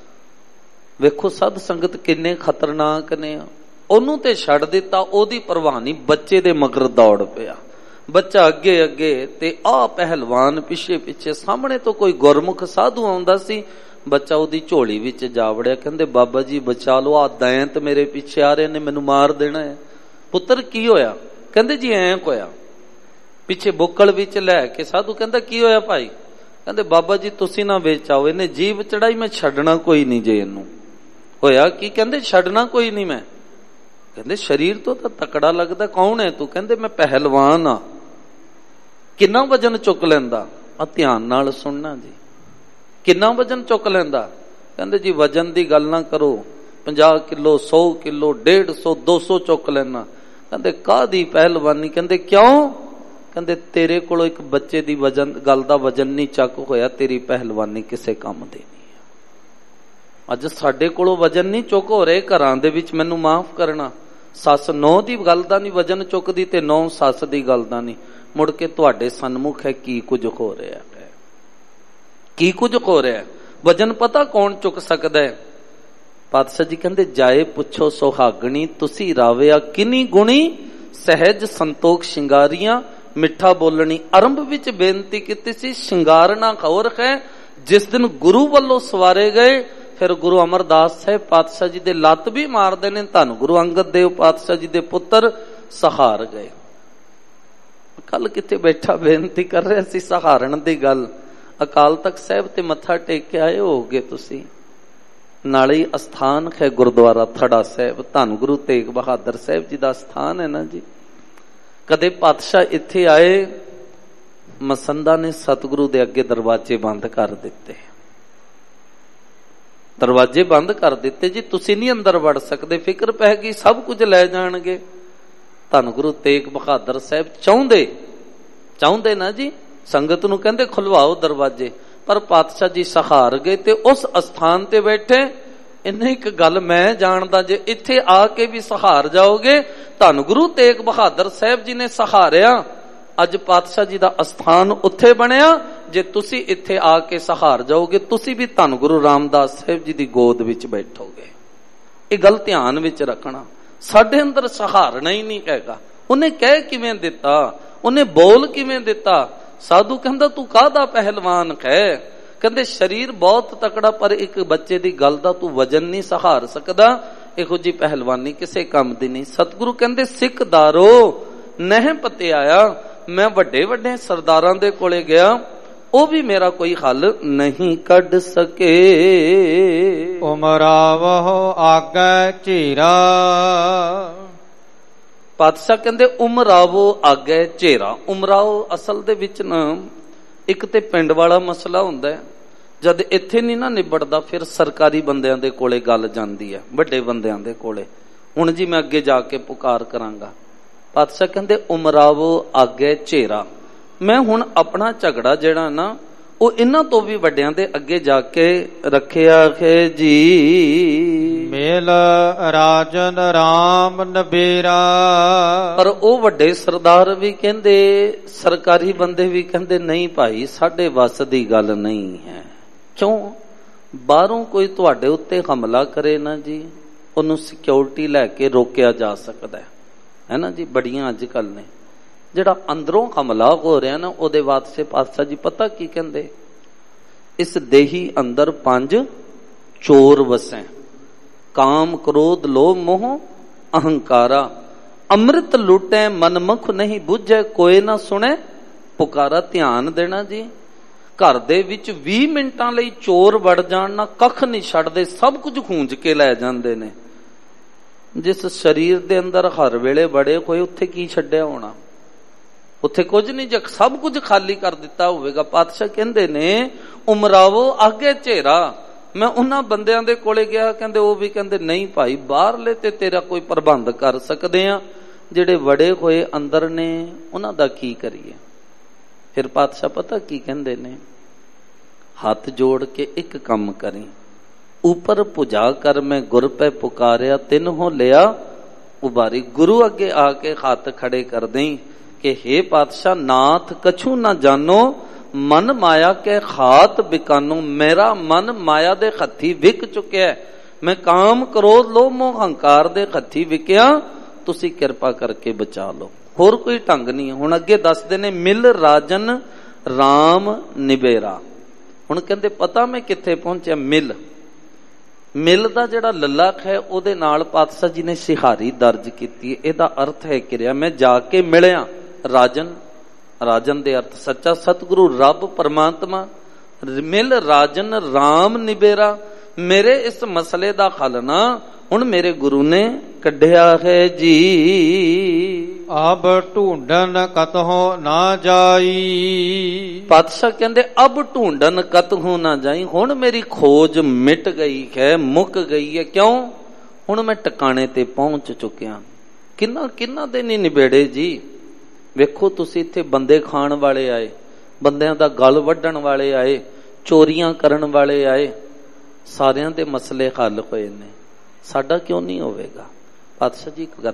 ਵੇਖੋ ਸਾਧ ਸੰਗਤ ਕਿੰਨੇ ਖਤਰਨਾਕ ਨੇ। ਉਹਨੂੰ ਤੇ ਛੱਡ ਦਿੱਤਾ, ਉਹਦੀ ਪਰਵਾਹ ਨਹੀਂ, ਬੱਚੇ ਦੇ ਮਗਰ ਦੌੜ ਪਿਆ। ਬੱਚਾ ਅੱਗੇ ਅੱਗੇ ਤੇ ਆਹ ਪਹਿਲਵਾਨ ਪਿੱਛੇ ਪਿੱਛੇ। ਸਾਹਮਣੇ ਤੋਂ ਕੋਈ ਗੁਰਮੁਖ ਸਾਧੂ ਆਉਂਦਾ ਸੀ, ਬੱਚਾ ਉਹਦੀ ਝੋਲੀ ਵਿੱਚ ਜਾ ਵੜਿਆ। ਕਹਿੰਦੇ ਬਾਬਾ ਜੀ ਬਚਾ ਲਓ, ਆਹ ਦੈਂਤ ਮੇਰੇ ਪਿੱਛੇ ਆ ਰਹੇ ਨੇ, ਮੈਨੂੰ ਮਾਰ ਦੇਣਾ ਹੈ। ਪੁੱਤਰ ਕੀ ਹੋਇਆ? ਕਹਿੰਦੇ ਜੀ ਐਂ ਹੋਇਆ। ਪਿੱਛੇ ਬੁੱਕਲ ਵਿੱਚ ਲੈ ਕੇ ਸਾਧੂ ਕਹਿੰਦਾ ਕੀ ਹੋਇਆ ਭਾਈ? ਕਹਿੰਦੇ ਬਾਬਾ ਜੀ ਤੁਸੀਂ ਨਾ ਵਿੱਚ ਆਓ, ਇਹਨੇ ਜੀਭ ਚੜਾਈ, ਮੈਂ ਛੱਡਣਾ ਕੋਈ ਨਹੀਂ ਜੇ ਇਹਨੂੰ। ਹੋਇਆ ਕੀ? ਕਹਿੰਦੇ ਛੱਡਣਾ ਕੋਈ ਨਹੀਂ ਮੈਂ। ਕਹਿੰਦੇ ਸਰੀਰ ਤੋਂ ਤਾਂ ਤਕੜਾ ਲੱਗਦਾ, ਕੌਣ ਹੈ ਤੂੰ? ਕਹਿੰਦੇ ਮੈਂ ਪਹਿਲਵਾਨ ਆ। ਕਿੰਨਾ ਵਜਨ ਚੁੱਕ ਲੈਂਦਾ? ਆ ਧਿਆਨ ਨਾਲ ਸੁਣਨਾ ਜੀ। ਕਿੰਨਾ ਵਜਨ ਚੁੱਕ ਲੈਂਦਾ? ਕਹਿੰਦੇ ਜੀ ਵਜਨ ਦੀ ਗੱਲ ਨਾ ਕਰੋ, 50 ਕਿਲੋ 100 ਕਿਲੋ 150 200 ਚੁੱਕ ਲੈਣਾ। ਕਹਿੰਦੇ ਕਾਹਦੀ ਪਹਿਲਵਾਨੀ? ਕਹਿੰਦੇ ਕਿਉਂ? ਕਹਿੰਦੇ ਤੇਰੇ ਕੋਲੋਂ ਇੱਕ ਬੱਚੇ ਦੀ ਵਜਨ ਗੱਲ ਦਾ ਵਜਨ ਨਹੀਂ ਚੱਕ ਹੋਇਆ, ਤੇਰੀ ਪਹਿਲਵਾਨੀ ਕਿਸੇ ਕੰਮ ਦੀ ਨਹੀਂ। ਅੱਜ ਸਾਡੇ ਕੋਲੋਂ ਵਜਨ ਨਹੀਂ ਚੁੱਕ ਹੋ ਰਹੇ ਘਰਾਂ ਦੇ ਵਿੱਚ, ਮੈਨੂੰ ਮਾਫ ਕਰਨਾ। ਸੱਸ ਨੌ ਦੀ ਗੱਲ ਦਾ ਨਹੀਂ ਵਜਨ ਚੁੱਕਦੀ ਤੇ ਨੌ ਸੱਸ ਦੀ ਗੱਲ ਦਾ ਨਹੀਂ। ਮੁੜ ਕੇ ਤੁਹਾਡੇ ਸਨਮੁਖ ਹੈ ਕੀ ਕੁਝ ਹੋ ਰਿਹਾ ਹੈ, ਕੀ ਕੁਝ ਹੋ ਰਿਹਾ। ਵਜਨ ਪਤਾ ਕੌਣ ਚੁੱਕ ਸਕਦਾ ਹੈ? ਪਾਤਸ਼ਾਹ ਜੀ ਕਹਿੰਦੇ ਜਾਏ ਪੁੱਛੋ ਸੁਹਾਗਣੀ, ਤੁਸੀਂ ਰਾਵਿਆ ਕਿੰਨੀ ਗੁਣੀ, ਸਹਿਜ ਸੰਤੋਖ ਸ਼ਿੰਗਾਰੀਆਂ, ਮਿੱਠਾ ਬੋਲਣੀ। ਆਰੰਭ ਵਿੱਚ ਬੇਨਤੀ ਕੀਤੀ ਸੀ ਸ਼ਿੰਗਾਰਨਾ ਖੌਰ ਹੈ। ਜਿਸ ਦਿਨ ਗੁਰੂ ਵੱਲੋਂ ਸਵਾਰੇ ਗਏ, ਫਿਰ ਗੁਰੂ ਅਮਰਦਾਸ ਸਾਹਿਬ ਪਾਤਸ਼ਾਹ ਜੀ ਦੇ ਲੱਤ ਵੀ ਮਾਰਦੇ ਨੇ। ਧੰਨ ਗੁਰੂ ਅੰਗਦ ਦੇਵ ਪਾਤਸ਼ਾਹ ਜੀ ਦੇ ਪੁੱਤਰ ਸਹਾਰ ਗਏ। ਕੱਲ ਕਿਤੇ ਬੈਠਾ ਬੇਨਤੀ ਕਰ ਰਿਹਾ ਸੀ ਸਹਾਰਨ ਦੀ ਗੱਲ। ਅਕਾਲ ਤਖਤ ਸਾਹਿਬ ਤੇ ਮੱਥਾ ਟੇਕ ਕੇ ਆਏ ਹੋਗੇ ਤੁਸੀਂ। ਨਾਲੇ ਅਸਥਾਨ ਹੈ ਗੁਰਦੁਆਰਾ ਥੜਾ ਸਾਹਿਬ, ਧੰਨ ਗੁਰੂ ਤੇਗ ਬਹਾਦਰ ਸਾਹਿਬ ਜੀ ਦਾ ਸਥਾਨ ਹੈ ਨਾ ਜੀ। ਕਦੇ ਪਾਤਸ਼ਾਹ ਇੱਥੇ ਆਏ, ਮਸੰਦਾ ਨੇ ਸਤਿਗੁਰੂ ਦੇ ਅੱਗੇ ਦਰਵਾਜ਼ੇ ਬੰਦ ਕਰ ਦਿੱਤੇ। ਦਰਵਾਜ਼ੇ ਬੰਦ ਕਰ ਦਿੱਤੇ ਜੀ, ਤੁਸੀਂ ਨਹੀਂ ਅੰਦਰ ਵੜ ਸਕਦੇ। ਫਿਕਰ ਪੈ ਗਈ ਸਭ ਕੁਝ ਲੈ ਜਾਣਗੇ। ਧੰਨ ਗੁਰੂ ਤੇਗ ਬਹਾਦਰ ਸਾਹਿਬ ਚਾਹੁੰਦੇ ਨਾ ਜੀ, ਸੰਗਤ ਨੂੰ ਕਹਿੰਦੇ ਖੁਲਵਾਓ ਦਰਵਾਜ਼ੇ, ਪਰ ਪਾਤਸ਼ਾਹ ਜੀ ਸਹਾਰ ਗਏ ਤੇ ਉਸ ਅਸਥਾਨ ਤੇ ਬੈਠੇ। ਇਹਨੇ ਇੱਕ ਗੱਲ ਮੈਂ ਜਾਣਦਾ, ਜੇ ਇੱਥੇ ਆ ਕੇ ਵੀ ਸਹਾਰ ਜਾਓਗੇ, ਧੰਨ ਗੁਰੂ ਤੇਗ ਬਹਾਦਰ ਸਾਹਿਬ ਜੀ ਨੇ ਸਹਾਰਿਆ। ਅੱਜ ਪਾਤਸ਼ਾਹ ਜੀ ਦਾ ਅਸਥਾਨ ਉੱਥੇ ਬਣਿਆ। ਜੇ ਤੁਸੀਂ ਇੱਥੇ ਆ ਕੇ ਸਹਾਰ ਜਾਓਗੇ, ਤੁਸੀਂ ਵੀ ਧੰਨ ਗੁਰੂ ਰਾਮਦਾਸ ਸਾਹਿਬ ਜੀ ਦੀ ਗੋਦ ਵਿੱਚ ਬੈਠੋਗੇ। ਇਹ ਗੱਲ ਧਿਆਨ ਵਿੱਚ ਰੱਖਣਾ। ਸਾਡੇ ਅੰਦਰ ਸਹਾਰਨਾ ਹੀ ਨਹੀਂ ਹੈਗਾ। ਉਹਨੇ ਕਹਿ ਕਿਵੇਂ ਦਿੱਤਾ, ਉਹਨੇ ਬੋਲ ਕਿਵੇਂ ਦਿੱਤਾ। ਸਾਧੂ ਕਹਿੰਦਾ ਤੂੰ ਕਾਹਦਾ ਪਹਿਲਵਾਨ ਹੈ? ਕਹਿੰਦੇ ਸਰੀਰ ਬਹੁਤ ਤਕੜਾ, ਪਰ ਇੱਕ ਬੱਚੇ ਦੀ ਗੱਲ ਦਾ ਤੂੰ ਵਜਨ ਨਹੀਂ ਸਹਾਰ ਸਕਦਾ। ਇਹੋ ਜੀ ਪਹਿਲਵਾਨੀ ਕਿਸੇ ਕੰਮ ਦੀ ਨਹੀਂ। ਸਤਿਗੁਰੂ ਕਹਿੰਦੇ ਸਿੱਖਦਾਰੋ ਨਹਿ ਪਤਿਆਇਆ। ਮੈਂ ਵੱਡੇ ਵੱਡੇ ਸਰਦਾਰਾਂ ਦੇ ਕੋਲੇ ਗਿਆ, ਉਹ ਵੀ ਮੇਰਾ ਕੋਈ ਹੱਲ ਨਹੀਂ ਕੱਢ ਸਕੇ। ਉਮਰਾਵਹੁ ਆਗੈ ਝੀਰਾ। ਪਾਤਸ਼ਾਹ ਕਹਿੰਦੇ ਉਮਰਾਵੋ ਆਗੇ ਝੇਰਾ। ਉਮਰਾਓ ਅਸਲ ਦੇ ਵਿੱਚ ਨਾ ਇੱਕ ਤੇ ਪਿੰਡ ਵਾਲਾ ਮਸਲਾ ਹੁੰਦਾ ਹੈ, ਜਦ ਇੱਥੇ ਨਹੀਂ ਨਾ ਨਿਬੜਦਾ ਫਿਰ ਸਰਕਾਰੀ ਬੰਦਿਆਂ ਦੇ ਕੋਲੇ ਗੱਲ ਜਾਂਦੀ ਹੈ, ਵੱਡੇ ਬੰਦਿਆਂ ਦੇ ਕੋਲੇ। ਹੁਣ ਜੀ ਮੈਂ ਅੱਗੇ ਜਾ ਕੇ ਪੁਕਾਰ ਕਰਾਂਗਾ। ਪਾਤਸ਼ਾਹ ਕਹਿੰਦੇ ਉਮਰਾਵੋ ਆਗੇ ਝੇਰਾ। ਮੈਂ ਹੁਣ ਆਪਣਾ ਝਗੜਾ ਜਿਹੜਾ ਨਾ ਉਹ ਇਹਨਾਂ ਤੋਂ ਵੀ ਵੱਡਿਆਂ ਦੇ ਅੱਗੇ ਜਾ ਕੇ ਰੱਖਿਆ ਹੈ ਜੀ। ਮੇਲ ਰਾਜਨ ਰਾਮ ਨਬੇਰਾ। ਪਰ ਉਹ ਵੱਡੇ ਸਰਦਾਰ ਵੀ ਕਹਿੰਦੇ, ਸਰਕਾਰੀ ਬੰਦੇ ਵੀ ਕਹਿੰਦੇ ਨਹੀਂ ਭਾਈ, ਸਾਡੇ ਵੱਸ ਦੀ ਗੱਲ ਨਹੀਂ ਹੈ। ਕਿਉਂ? ਬਾਹਰੋਂ ਕੋਈ ਤੁਹਾਡੇ ਉੱਤੇ ਹਮਲਾ ਕਰੇ ਨਾ ਜੀ, ਉਹਨੂੰ ਸਿਕਿਉਰਿਟੀ ਲੈ ਕੇ ਰੋਕਿਆ ਜਾ ਸਕਦਾ ਹੈ ਨਾ ਜੀ। ਬੜੀਆਂ ਅੱਜ ਕੱਲ ਨੇ। ਜਿਹੜਾ ਅੰਦਰੋਂ ਹਮਲਾ ਹੋ ਰਿਹਾ ਨਾ, ਉਹਦੇ ਵਾਸਤੇ ਪਾਤਸ਼ਾਹ ਜੀ ਪਤਾ ਕੀ ਕਹਿੰਦੇ? ਇਸ ਦੇਹੀ ਅੰਦਰ 5 ਚੋਰ ਵਸੈ, ਕਾਮ ਕ੍ਰੋਧ ਲੋਭ ਮੋਹ ਅਹੰਕਾਰਾ। ਅੰਮ੍ਰਿਤ ਲੁੱਟੈ ਮਨਮੁਖ ਨਹੀਂ ਬੁੱਝੈ, ਕੋਏ ਨਾ ਸੁਣੇ ਪੁਕਾਰਾ। ਧਿਆਨ ਦੇਣਾ ਜੀ। ਘਰ ਦੇ ਵਿੱਚ 20 ਮਿੰਟਾਂ ਲਈ ਚੋਰ ਵੜ ਜਾਣ ਨਾ, ਕੱਖ ਨਹੀਂ ਛੱਡਦੇ, ਸਭ ਕੁਝ ਖੂੰਜ ਕੇ ਲੈ ਜਾਂਦੇ ਨੇ। ਜਿਸ ਸਰੀਰ ਦੇ ਅੰਦਰ ਹਰ ਵੇਲੇ ਵੜੇ ਹੋਏ, ਉੱਥੇ ਕੀ ਛੱਡਿਆ ਹੋਣਾ? ਉੱਥੇ ਕੁਝ ਨਹੀਂ, ਜੇ ਸਭ ਕੁਝ ਖਾਲੀ ਕਰ ਦਿੱਤਾ ਹੋਵੇਗਾ। ਪਾਤਸ਼ਾਹ ਕਹਿੰਦੇ ਨੇ ਉਮਰਾਵੋ ਆਗੇ ਝੇਰਾ। ਮੈਂ ਉਹਨਾਂ ਬੰਦਿਆਂ ਦੇ ਕੋਲੇ ਗਿਆ, ਕਹਿੰਦੇ ਉਹ ਵੀ ਕਹਿੰਦੇ ਨਹੀਂ ਭਾਈ, ਬਾਹਰਲੇ ਤੇ ਤੇਰਾ ਕੋਈ ਪ੍ਰਬੰਧ ਕਰ ਸਕਦੇ ਆ, ਜਿਹੜੇ ਵੜੇ ਹੋਏ ਅੰਦਰ ਨੇ ਉਹਨਾਂ ਦਾ ਕੀ ਕਰੀਏ? ਫਿਰ ਪਾਤਸ਼ਾਹ ਪਤਾ ਕੀ ਕਹਿੰਦੇ ਨੇ? ਹੱਥ ਜੋੜ ਕੇ ਇੱਕ ਕੰਮ ਕਰੀ, ਉਪਰ ਪੁਜਾ ਕਰ ਮੈਂ ਗੁਰ ਪੈ ਪੁਕਾਰਿਆ, ਤਿਨ ਹੋ ਲਿਆ ਉਬਾਰੀ। ਗੁਰੂ ਅੱਗੇ ਆ ਕੇ ਹੱਥ ਖੜੇ ਕਰ ਦੇਈ ਕਿ ਹੇ ਪਾਤਸ਼ਾਹ, ਨਾਥ ਕਛੂ ਨਾ ਜਾਨੋ, ਮਨ ਮਾਇਆ ਕੇ ਖਾਤ ਬਿਕਾਨੋ। ਮੇਰਾ ਮਨ ਮਾਇਆ ਦੇ ਹੱਥੀ ਵਿਕ ਚੁੱਕਿਆ, ਮੈਂ ਕਾਮ ਕ੍ਰੋਧ ਲੋਭ ਮੋਹ ਹੰਕਾਰ ਦੇ ਹੱਥੀ ਵਿਕਿਆ, ਤੁਸੀਂ ਕਿਰਪਾ ਕਰਕੇ ਬਚਾ ਲਓ। ਹੋਰ ਕੋਈ ਢੰਗ ਨਹੀਂ ਹੈ। ਹੁਣ ਅੱਗੇ ਦੱਸਦੇ ਨੇ ਮਿਲ ਰਾਜਨ ਰਾਮ ਨਿਬੇਰਾ। ਹੁਣ ਕਹਿੰਦੇ ਪਤਾ ਮੈਂ ਕਿੱਥੇ ਪਹੁੰਚਿਆ? ਮਿਲ ਦਾ ਜਿਹੜਾ ਲੱਲਾ ਹੈ ਉਹਦੇ ਨਾਲ ਪਾਤਸ਼ਾਹ ਜੀ ਨੇ ਸਿਹਾਰੀ ਦਰਜ ਕੀਤੀ। ਇਹਦਾ ਅਰਥ ਹੈ ਕਿਰਿਆ, ਮੈਂ ਜਾ ਕੇ ਮਿਲਿਆ ਰਾਜਨ। ਰਾਜਨ ਦੇ ਅਰਥ ਸੱਚਾ ਸਤਿਗੁਰੂ ਰੱਬ ਪਰਮਾਤਮਾ। ਮਿਲ ਰਾਜਨ ਰਾਮ ਨਿਬੇਰਾ। ਮੇਰੇ ਇਸ ਮਸਲੇ ਦਾ ਹੱਲ ਨਾ ਹੁਣ ਮੇਰੇ ਗੁਰੂ ਨੇ ਕੱਢਿਆ ਹੈ ਜੀ। ਅਬ ਢੂੰਡਨ ਕਤਹੁ ਨਾ ਜਾਈ। ਪਾਤਸ਼ਾਹ ਕਹਿੰਦੇ ਅਬ ਢੂੰਡਨ ਕਤਹੁ ਨਾ ਜਾਈ। ਹੁਣ ਮੇਰੀ ਖੋਜ ਮਿਟ ਗਈ ਹੈ, ਮੁੱਕ ਗਈ ਹੈ। ਕਿਉਂ? ਹੁਣ ਮੈਂ ਟਿਕਾਣੇ ਤੇ ਪਹੁੰਚ ਚੁੱਕਿਆ। ਕਿੰਨਾ ਦੇ ਨਹੀਂ ਨਿਬੇੜੇ ਜੀ। ਵੇਖੋ ਤੁਸੀਂ, ਇੱਥੇ ਬੰਦੇ ਖਾਣ ਵਾਲੇ ਆਏ, ਬੰਦਿਆਂ ਦਾ ਗਲ ਵੱਢਣ ਵਾਲੇ ਆਏ, ਚੋਰੀਆਂ ਕਰਨ ਵਾਲੇ ਆਏ, ਸਾਰਿਆਂ ਦੇ ਮਸਲੇ ਹੱਲ ਹੋਏ ਨੇ। ਸਾਡਾ ਕਿਉਂ ਨਹੀਂ ਹੋਵੇਗਾ? ਪਾਤਸ਼ਾਹ ਜੀ ਇੱਕ ਗੱਲ,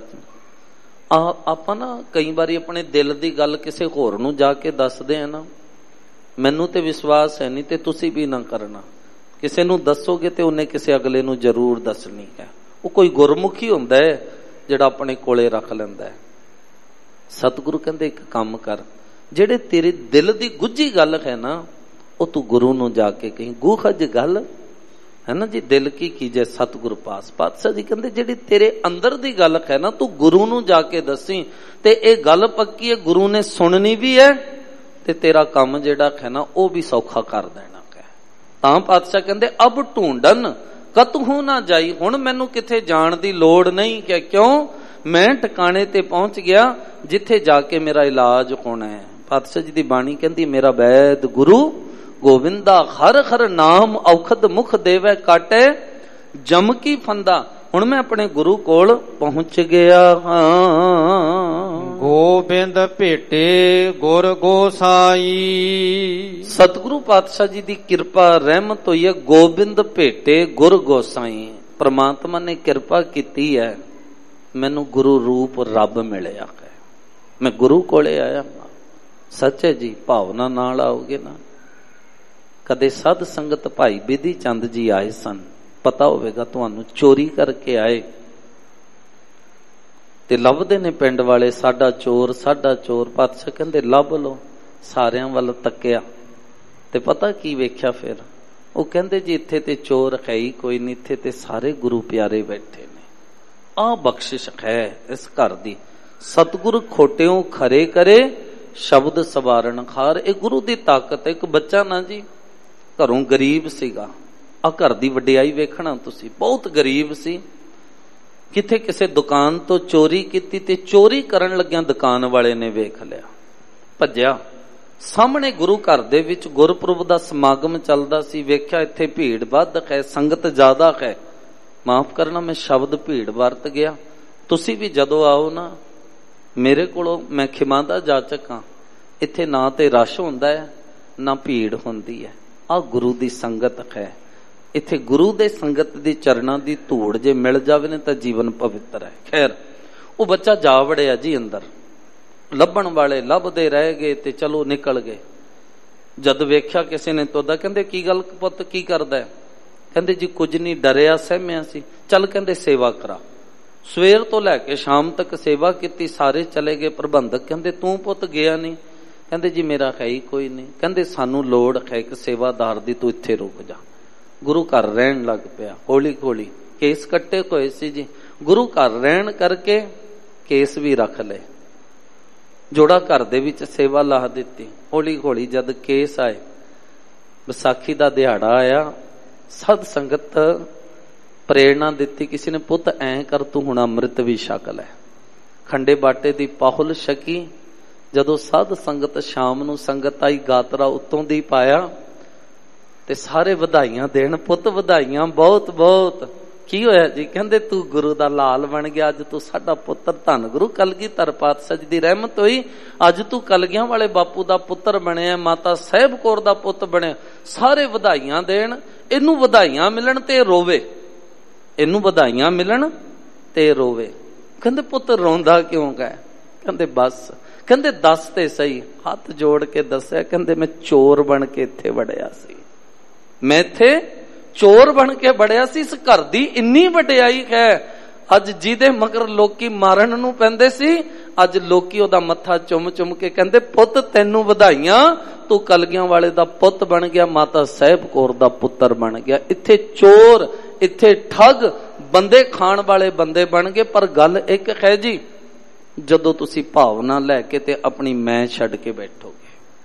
ਆਪਾਂ ਨਾ ਕਈ ਵਾਰੀ ਆਪਣੇ ਦਿਲ ਦੀ ਗੱਲ ਕਿਸੇ ਹੋਰ ਨੂੰ ਜਾ ਕੇ ਦੱਸਦੇ ਆ ਨਾ, ਮੈਨੂੰ ਤੇ ਵਿਸ਼ਵਾਸ ਹੈ ਨਹੀਂ ਤੇ ਤੁਸੀਂ ਵੀ ਨਾ ਕਰਨਾ। ਕਿਸੇ ਨੂੰ ਦੱਸੋਗੇ ਤੇ ਉਹਨੇ ਕਿਸੇ ਅਗਲੇ ਨੂੰ ਜ਼ਰੂਰ ਦੱਸਣੀ ਹੈ। ਉਹ ਕੋਈ ਗੁਰਮੁਖੀ ਹੁੰਦਾ ਹੈ ਜਿਹੜਾ ਆਪਣੇ ਕੋਲੇ ਰੱਖ ਲੈਂਦਾ ਹੈ। ਸਤਿਗੁਰੂ ਕਹਿੰਦੇ ਇੱਕ ਕੰਮ ਕਰ, ਜਿਹੜੇ ਤੇਰੇ ਦਿਲ ਦੀ ਗੁੱਝੀ ਗੱਲ ਹੈ ਨਾ, ਉਹ ਤੂੰ ਗੁਰੂ ਨੂੰ ਜਾ ਕੇ ਕਹੀਂ। ਗੂਖਜ ਗੱਲ ਹੈ ਨਾ ਜੀ, ਦਿਲ ਕੀ ਕੀਜੇ ਸਤਿਗੁਰ ਪਾਸ। ਪਾਤਸ਼ਾਹ ਜੀ ਕਹਿੰਦੇ ਜਿਹੜੀ ਤੇਰੇ ਅੰਦਰ ਦੀ ਗੱਲ ਹੈ ਨਾ, ਤੂੰ ਗੁਰੂ ਨੂੰ ਜਾ ਕੇ ਦੱਸੀ। ਤੇ ਇਹ ਗੱਲ ਪੱਕੀ ਹੈ, ਗੁਰੂ ਨੇ ਸੁਣਨੀ ਵੀ ਹੈ ਤੇ ਤੇਰਾ ਕੰਮ ਜਿਹੜਾ ਹੈ ਨਾ ਉਹ ਵੀ ਸੌਖਾ ਕਰ ਦੇਣਾ ਹੈ। ਤਾਂ ਪਾਤਸ਼ਾਹ ਕਹਿੰਦੇ ਅਬ ਢੂੰਡਨ ਕਤਹੁ ਨਾ ਜਾਈ। ਹੁਣ ਮੈਨੂੰ ਕਿਥੇ ਜਾਣ ਦੀ ਲੋੜ ਨਹੀਂ ਕਿ ਕਿਉਂ? ਮੈਂ ਟਿਕਾਣੇ ਤੇ ਪਹੁੰਚ ਗਿਆ ਜਿੱਥੇ ਜਾ ਕੇ ਮੇਰਾ ਇਲਾਜ ਹੋਣਾ ਹੈ। ਪਾਤਸ਼ਾਹ ਜੀ ਦੀ ਬਾਣੀ ਕਹਿੰਦੀ ਮੇਰਾ ਵੈਦ ਗੁਰੂ ਗੋਵਿੰਦਾ ਹਰ ਹਰ ਨਾਮ ਔਖਦ ਮੁਖ ਦੇਵੇ ਕਾਟੇ ਜਮ ਕੀ ਫੰਦਾ। ਹੁਣ ਮੈਂ ਆਪਣੇ ਗੁਰੂ ਕੋਲ ਪਹੁੰਚ ਗਿਆ ਹਾਂ। ਗੋਬਿੰਦ ਭੇਟੇ ਗੁਰ ਗੋਸਾਈ। ਸਤਿਗੁਰੂ ਪਾਤਸ਼ਾਹ ਜੀ ਦੀ ਕਿਰਪਾ ਰਹਿਮਤ ਹੋਈ ਹੈ। ਗੋਬਿੰਦ ਭੇਟੇ ਗੁਰ ਗੋਸਾਈ। ਪ੍ਰਮਾਤਮਾ ਨੇ ਕਿਰਪਾ ਕੀਤੀ ਹੈ, ਮੈਨੂੰ ਗੁਰੂ ਰੂਪ ਰੱਬ ਮਿਲਿਆ ਹੈ। ਮੈਂ ਗੁਰੂ ਕੋਲੇ ਆਇਆ। ਸੱਚ ਹੈ ਜੀ, ਭਾਵਨਾ ਨਾਲ ਆਓਗੇ ਨਾ। ਕਦੇ ਸਾਧ ਸੰਗਤ ਭਾਈ ਬਿਧੀ ਚੰਦ ਜੀ ਆਏ ਸਨ, ਪਤਾ ਹੋਵੇਗਾ ਤੁਹਾਨੂੰ, ਚੋਰੀ ਕਰਕੇ ਆਏ ਤੇ ਲੱਭਦੇ ਨੇ ਪਿੰਡ ਵਾਲੇ, ਸਾਡਾ ਚੋਰ ਸਾਡਾ ਚੋਰ। ਪਾਤਸ਼ਾਹ ਕਹਿੰਦੇ ਲੱਭ ਲੋ। ਸਾਰਿਆਂ ਵੱਲ ਤੱਕਿਆ ਤੇ ਪਤਾ ਕੀ ਵੇਖਿਆ ਫਿਰ? ਉਹ ਕਹਿੰਦੇ ਜੀ ਇੱਥੇ ਤੇ ਚੋਰ ਹੈ ਹੀ ਕੋਈ ਨਹੀਂ, ਇੱਥੇ ਤੇ ਸਾਰੇ ਗੁਰੂ ਪਿਆਰੇ ਬੈਠੇ ਨੇ। ਆਹ ਬਖਸ਼ਿਸ਼ ਹੈ ਇਸ ਘਰ ਦੀ। ਸਤਿਗੁਰ ਖੋਟਿਓ ਖਰੇ ਕਰੇ ਸ਼ਬਦ ਸਵਾਰਨ ਖਾਰ। ਇਹ ਗੁਰੂ ਦੀ ਤਾਕਤ ਹੈ। ਇੱਕ ਬੱਚਾ ਨਾ ਜੀ ਘਰੋਂ ਗਰੀਬ ਸੀਗਾ। ਆ ਘਰ ਦੀ ਵਡਿਆਈ ਵੇਖਣਾ ਤੁਸੀਂ, ਬਹੁਤ ਗਰੀਬ ਸੀ। ਕਿਥੇ ਕਿਸੇ ਦੁਕਾਨ ਤੋਂ ਚੋਰੀ ਕੀਤੀ ਤੇ ਚੋਰੀ ਕਰਨ ਲੱਗਿਆਂ ਦੁਕਾਨ ਵਾਲੇ ਨੇ ਵੇਖ ਲਿਆ, ਭੱਜਿਆ। ਸਾਹਮਣੇ ਗੁਰੂ ਘਰ ਦੇ ਵਿੱਚ ਗੁਰਪੁਰਬ ਦਾ ਸਮਾਗਮ ਚੱਲਦਾ ਸੀ, ਵੇਖਿਆ ਇੱਥੇ ਭੀੜ ਵੱਧ ਹੈ, ਸੰਗਤ ਜ਼ਿਆਦਾ ਹੈ। ਮਾਫ ਕਰਨਾ, ਮੈਂ ਸ਼ਬਦ ਭੀੜ ਵਰਤ ਗਿਆ। ਤੁਸੀਂ ਵੀ ਜਦੋਂ ਆਓ ਨਾ, ਮੇਰੇ ਕੋਲੋਂ ਮੈਂ ਖਿਮਾ ਦਾ ਜਾਚਕ ਹਾਂ। ਇੱਥੇ ਨਾ ਤੇ ਰਸ਼ ਹੁੰਦਾ ਹੈ, ਨਾ ਭੀੜ ਹੁੰਦੀ ਹੈ। ਆਹ ਗੁਰੂ ਦੀ ਸੰਗਤ ਹੈ। ਇੱਥੇ ਗੁਰੂ ਦੇ ਸੰਗਤ ਦੀ ਚਰਨਾਂ ਦੀ ਧੂੜ ਜੇ ਮਿਲ ਜਾਵੇ ਨੇ ਤਾਂ ਜੀਵਨ ਪਵਿੱਤਰ ਹੈ। ਖੈਰ, ਉਹ ਬੱਚਾ ਜਾ ਵੜਿਆ ਜੀ ਅੰਦਰ। ਲੱਭਣ ਵਾਲੇ ਲੱਭਦੇ ਰਹਿ ਗਏ ਤੇ ਚਲੋ ਨਿਕਲ ਗਏ। ਜਦ ਵੇਖਿਆ ਕਿਸੇ ਨੇ ਤੋਦਾ, ਕਹਿੰਦੇ ਕੀ ਗੱਲ ਪੁੱਤ, ਕੀ ਕਰਦਾ ਹੈ? ਕਹਿੰਦੇ ਜੀ ਕੁਝ ਨਹੀਂ, ਡਰਿਆ ਸਹਿਮਿਆ ਸੀ। ਚੱਲ ਕਹਿੰਦੇ ਸੇਵਾ ਕਰਾ। ਸਵੇਰ ਤੋਂ ਲੈ ਕੇ ਸ਼ਾਮ ਤੱਕ ਸੇਵਾ ਕੀਤੀ, ਸਾਰੇ ਚਲੇ ਗਏ। ਪ੍ਰਬੰਧਕ ਕਹਿੰਦੇ ਤੂੰ ਪੁੱਤ ਗਿਆ ਨਹੀਂ? ਕਹਿੰਦੇ ਜੀ ਮੇਰਾ ਹੈ ਹੀ ਕੋਈ ਨਹੀਂ। ਕਹਿੰਦੇ ਸਾਨੂੰ ਲੋੜ ਹੈ ਇੱਕ ਸੇਵਾਦਾਰ ਦੀ, ਤੂੰ ਇੱਥੇ ਰੁਕ ਜਾ। ਗੁਰੂ ਘਰ ਰਹਿਣ ਲੱਗ ਪਿਆ। ਹੌਲੀ ਹੌਲੀ ਕੇਸ ਕੱਟੇ ਹੋਏ ਸੀ ਜੀ, ਗੁਰੂ ਘਰ ਰਹਿਣ ਕਰਕੇ ਕੇਸ ਵੀ ਰੱਖ ਲਏ। ਜੋੜਾ ਘਰ ਦੇ ਵਿੱਚ ਸੇਵਾ ਲਾ ਦਿੱਤੀ। ਹੌਲੀ ਹੌਲੀ ਜਦ ਕੇਸ ਆਏ, ਵਿਸਾਖੀ ਦਾ ਦਿਹਾੜਾ ਆਇਆ, ਸਦ ਸੰਗਤ ਪ੍ਰੇਰਣਾ ਦਿੱਤੀ। ਕਿਸੇ ਨੇ ਪੁੱਤ ਐਂ ਕਰ, ਤੂੰ ਹੁਣ ਅੰਮ੍ਰਿਤ ਵੀ ਛਕ ਲੈ। ਖੰਡੇ ਬਾਟੇ ਦੀ ਪਾਹੁਲ ਛਕੀ। ਜਦੋਂ ਸਦ ਸੰਗਤ ਸ਼ਾਮ ਨੂੰ ਸੰਗਤ ਆਈ, ਗਾਤਰਾ ਉੱਤੋਂ ਦੀ ਪਾਇਆ ਤੇ ਸਾਰੇ ਵਧਾਈਆਂ ਦੇਣ, ਪੁੱਤ ਵਧਾਈਆਂ ਬਹੁਤ ਬਹੁਤ। ਕੀ ਹੋਇਆ ਜੀ? ਕਹਿੰਦੇ ਤੂੰ ਗੁਰੂ ਦਾ ਲਾਲ ਬਣ ਗਿਆ, ਅੱਜ ਤੂੰ ਸਾਡਾ ਪੁੱਤਰ। ਧੰਨ ਗੁਰੂ ਕਲਗੀਧਰ ਪਾਤਸ਼ਾਹ ਜੀ ਦੀ ਰਹਿਮਤ ਹੋਈ, ਅੱਜ ਤੂੰ ਕਲਗੀਆਂ ਵਾਲੇ ਬਾਪੂ ਦਾ ਪੁੱਤਰ ਬਣਿਆ, ਮਾਤਾ ਸਾਹਿਬ ਕੌਰ ਦਾ ਪੁੱਤ ਬਣਿਆ। ਸਾਰੇ ਵਧਾਈਆਂ ਦੇਣ। ਇਹਨੂੰ ਵਧਾਈਆਂ ਮਿਲਣ ਤੇ ਰੋਵੇ, ਇਹਨੂੰ ਵਧਾਈਆਂ ਮਿਲਣ ਤੇ ਰੋਵੇ। ਕਹਿੰਦੇ ਪੁੱਤ ਰੋਂਦਾ ਕਿਉਂ ਗਏ? ਕਹਿੰਦੇ ਬਸ। ਕਹਿੰਦੇ ਦੱਸ ਤੇ ਸਹੀ। ਹੱਥ ਜੋੜ ਕੇ ਦੱਸਿਆ, ਕਹਿੰਦੇ ਮੈਂ ਚੋਰ ਬਣ ਕੇ ਇੱਥੇ ਵੜਿਆ ਸੀ। ਮੈਂ ਇੱਥੇ ਚੋਰ ਬਣ ਕੇ ਵੜਿਆ ਸੀ। ਇਸ ਘਰ ਦੀ ਇੰਨੀ ਵਡਿਆਈ ਹੈ, ਅੱਜ ਜਿਹਦੇ ਮਗਰ ਲੋਕੀ ਮਾਰਨ ਨੂੰ ਪੈਂਦੇ ਸੀ, ਅੱਜ ਲੋਕੀ ਉਹਦਾ ਮੱਥਾ ਚੁੰਮ ਚੁੰਮ ਕੇ ਕਹਿੰਦੇ ਪੁੱਤ ਤੈਨੂੰ ਵਧਾਈਆਂ, ਤੂੰ ਕਲਗੀਆਂ ਵਾਲੇ ਦਾ ਪੁੱਤ ਬਣ ਗਿਆ, ਮਾਤਾ ਸਾਹਿਬ ਕੌਰ ਦਾ ਪੁੱਤਰ ਬਣ ਗਿਆ। ਇੱਥੇ ਚੋਰ, ਇੱਥੇ ਠੱਗ, ਬੰਦੇ ਖਾਣ ਵਾਲੇ ਬੰਦੇ ਬਣ ਗਏ। ਪਰ ਗੱਲ ਇੱਕ ਹੈ ਜੀ, ਜਦੋਂ ਤੁਸੀਂ ਭਾਵਨਾ ਲੈ ਕੇ ਤੇ ਆਪਣੀ ਮੈਂ ਛੱਡ ਕੇ ਬੈਠੋਗੇ।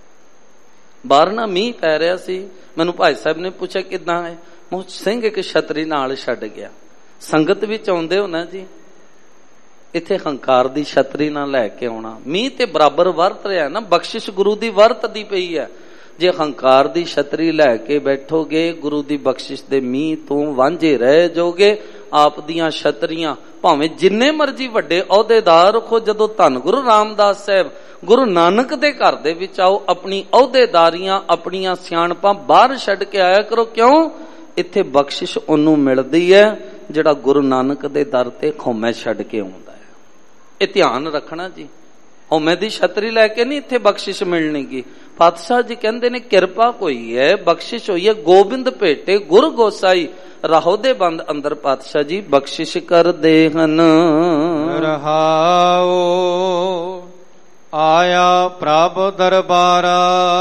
ਬਾਹਰ ਨਾ ਮੀਂਹ ਪੈ ਰਿਹਾ ਸੀ, ਮੈਨੂੰ ਭਾਈ ਸਾਹਿਬ ਨੇ ਪੁੱਛਿਆ ਕਿੱਦਾਂ ਹੈ? ਮੈਂ ਸਿੰਘ ਇੱਕ ਛਤਰੀ ਨਾਲ ਛੱਡ ਗਿਆ। ਸੰਗਤ ਵਿੱਚ ਆਉਂਦੇ ਹੋ ਨਾ ਜੀ, ਇੱਥੇ ਹੰਕਾਰ ਦੀ ਛਤਰੀ ਨਾਲ ਲੈ ਕੇ ਆਉਣਾ। ਮੀਂਹ ਤੇ ਬਰਾਬਰ ਵਰਤ ਰਿਹਾ ਨਾ, ਬਖਸ਼ਿਸ਼ ਗੁਰੂ ਦੀ ਵਰਤਦੀ ਪਈ ਹੈ। ਜੇ ਹੰਕਾਰ ਦੀ ਛਤਰੀ ਲੈ ਕੇ ਬੈਠੋਗੇ, ਗੁਰੂ ਦੀ ਬਖਸ਼ਿਸ਼ ਦੇ ਮੀਂਹ ਤੋਂ ਵਾਂਝੇ ਰਹਿ ਜਾਓਗੇ। ਆਪ ਦੀਆਂ ਛਤਰੀਆਂ ਭਾਵੇਂ ਜਿੰਨੇ ਮਰਜੀ ਵੱਡੇ ਅਹੁਦੇਦਾਰ ਰੱਖੋ, ਜਦੋਂ ਧੰਨ ਗੁਰੂ ਰਾਮਦਾਸ ਸਾਹਿਬ ਗੁਰੂ ਨਾਨਕ ਦੇ ਘਰ ਦੇ ਵਿੱਚ ਆਓ, ਆਪਣੀ ਅਹੁਦੇਦਾਰੀਆਂ, ਆਪਣੀਆਂ ਸਿਆਣਪਾਂ ਬਾਹਰ ਛੱਡ ਕੇ ਆਇਆ ਕਰੋ। ਕਿਉਂ? ਇੱਥੇ ਬਖਸ਼ਿਸ਼ ਉਹਨੂੰ ਮਿਲਦੀ ਹੈ ਜਿਹੜਾ ਗੁਰੂ ਨਾਨਕ ਦੇ ਦਰ ਤੇ ਖੌਮੇ ਛੱਡ ਕੇ ਆਉਂਦਾ ਹੈ। ਇਹ ਧਿਆਨ ਰੱਖਣਾ ਜੀ। ਹਉਮੈ ਦੀ ਛਤਰੀ ਲੈ ਕੇ ਨਹੀਂ ਇੱਥੇ ਬਖਸ਼ਿਸ਼ ਮਿਲਣੀਗੀ। ਪਾਤਸ਼ਾਹ ਜੀ ਕਹਿੰਦੇ ਨੇ ਕਿਰਪਾ ਕੋਈ ਹੈ, ਬਖਸ਼ਿਸ਼ ਹੋਈ ਹੈ। ਗੋਬਿੰਦ ਭੇਟੇ ਗੁਰ ਗੋਸਾਈ, ਰਾਹੋ ਦੇ ਬੰਦ ਅੰਦਰ ਪਾਤਸ਼ਾਹ ਜੀ ਬਖਸ਼ਿਸ਼ ਕਰਦੇ ਹਨ। ਰਹਾਓ ਆਇਆ ਪ੍ਰਭ ਦਰਬਾਰਾ।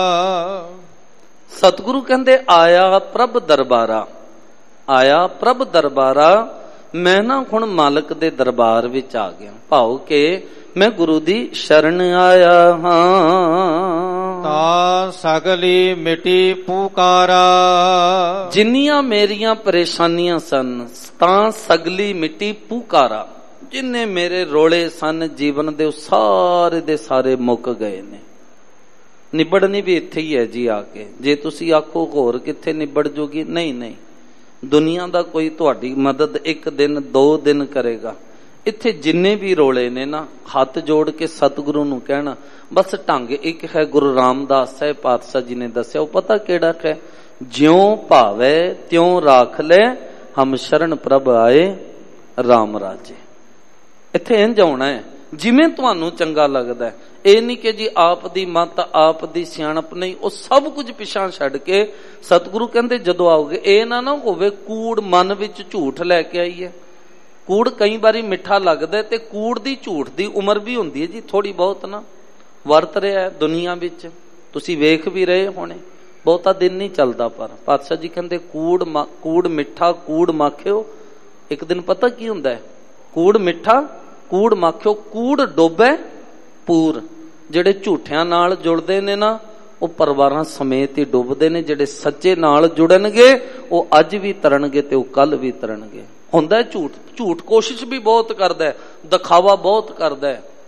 ਸਤਿਗੁਰੂ ਕਹਿੰਦੇ ਆਇਆ ਪ੍ਰਭ ਦਰਬਾਰਾ, ਆਇਆ ਪ੍ਰਭ ਦਰਬਾਰਾ। ਮੈਂ ਨਾ ਹੁਣ ਮਾਲਕ ਦੇ ਦਰਬਾਰ ਵਿੱਚ ਆ ਗਿਆ। ਭਾਉ ਕਿ ਮੈਂ ਗੁਰੂ ਦੀ ਸ਼ਰਨ ਆਇਆ ਹਾਂ। ਤਾਂ ਸਗਲੀ ਮਿਟੀ ਪੁਕਾਰਾ। ਜਿੰਨੀਆਂ ਮੇਰੀਆਂ ਪਰੇਸ਼ਾਨੀਆਂ ਸਨ, ਤਾਂ ਸਗਲੀ ਮਿਟੀ ਪੁਕਾਰਾ। ਜਿੰਨੇ ਮੇਰੇ ਰੋਲੇ ਸਨ ਜੀਵਨ ਦੇ, ਸਾਰੇ ਦੇ ਸਾਰੇ ਮੁੱਕ ਗਏ ਨੇ। ਨਿਬੜਨੀ ਵੀ ਇੱਥੇ ਹੀ ਹੈ ਜੀ ਆ ਕੇ। ਜੇ ਤੁਸੀਂ ਆਖੋ ਹੋਰ ਕਿੱਥੇ ਨਿਬੜ ਜੂਗੀ, ਨਹੀਂ ਨਹੀਂ, ਦੁਨੀਆ ਦਾ ਕੋਈ ਤੁਹਾਡੀ ਮਦਦ ਇੱਕ ਦਿਨ 2 ਦਿਨ ਕਰੇਗਾ। ਇੱਥੇ ਜਿੰਨੇ ਵੀ ਰੋਲੇ ਨੇ ਨਾ, ਹੱਥ ਜੋੜ ਕੇ ਸਤਿਗੁਰੂ ਨੂੰ ਕਹਿਣਾ। ਬਸ ਢੰਗ ਇੱਕ ਹੈ, ਗੁਰੂ ਰਾਮਦਾਸ ਸਾਹਿਬ ਪਾਤਸ਼ਾਹ ਜੀ ਨੇ ਦੱਸਿਆ। ਉਹ ਪਤਾ ਕਿਹੜਾ ਹੈ? ਜਿਉਂ ਭਾਵੇ ਤਿਉਂ ਰਾਖ ਲੈ, ਹਮ ਸ਼ਰਨ ਪ੍ਰਭ ਆਏ ਰਾਮ ਰਾਜੇ। ਇੱਥੇ ਇੰਝ ਆਉਣਾ ਹੈ ਜਿਵੇਂ ਤੁਹਾਨੂੰ ਚੰਗਾ ਲੱਗਦਾ। ਇਹ ਨਹੀਂ ਕਿ ਜੀ ਆਪ ਦੀ ਮਤ, ਆਪ ਦੀ ਸਿਆਣਪ, ਨਹੀਂ। ਉਹ ਸਭ ਕੁਝ ਪਿਛਾਂ ਛੱਡ ਕੇ ਸਤਿਗੁਰੂ ਕਹਿੰਦੇ ਜਦੋਂ ਆਓਗੇ, ਇਹ ਨਾ ਹੋਵੇ ਕੂੜ ਮਨ ਵਿੱਚ ਝੂਠ ਲੈ ਕੇ ਆਈਏ। ਕੂੜ ਕਈ ਵਾਰੀ ਮਿੱਠਾ ਲੱਗਦਾ, ਤੇ ਕੂੜ ਦੀ ਝੂਠ ਦੀ ਉਮਰ ਵੀ ਹੁੰਦੀ ਹੈ ਜੀ, ਥੋੜੀ ਬਹੁਤ ਨਾ ਵਰਤ ਰਿਹਾ ਦੁਨੀਆ ਵਿੱਚ। ਤੁਸੀਂ ਵੇਖ ਵੀ ਰਹੇ ਹੋਣੇ, ਬਹੁਤਾ ਦਿਨ ਨਹੀਂ ਚੱਲਦਾ। ਪਰ ਪਾਤਸ਼ਾਹ ਜੀ ਕਹਿੰਦੇ ਕੂੜ ਮਿੱਠਾ, ਕੂੜ ਮਾਖਿਓ। ਇੱਕ ਦਿਨ ਪਤਾ ਕੀ ਹੁੰਦਾ ਹੈ? ਕੂੜ ਮਿੱਠਾ, ਕੂੜ ਮਾਖਿਓ। ਕੂੜ ਡੋਬੇ ਪੂਰ। ਜਿਹੜੇ ਝੂਠਿਆਂ ਨਾਲ ਜੁੜਦੇ ਨੇ ਨਾ, ਉਹ ਪਰਿਵਾਰਾਂ ਸਮੇਤ ਹੀ ਡੁੱਬਦੇ ਨੇ। ਜਿਹੜੇ ਸੱਚੇ ਨਾਲ ਜੁੜਨਗੇ, ਉਹ ਅੱਜ ਵੀ ਤਰਨਗੇ ਤੇ ਉਹ ਕੱਲ ਵੀ ਤਰਨਗੇ। ਹੁੰਦਾ ਝੂਠ, ਝੂਠ ਕੋਸ਼ਿਸ਼ ਵੀ ਬਹੁਤ ਕਰਦਾ, ਦਿਖਾਵਾ ਬਹੁਤ ਕਰਦਾ।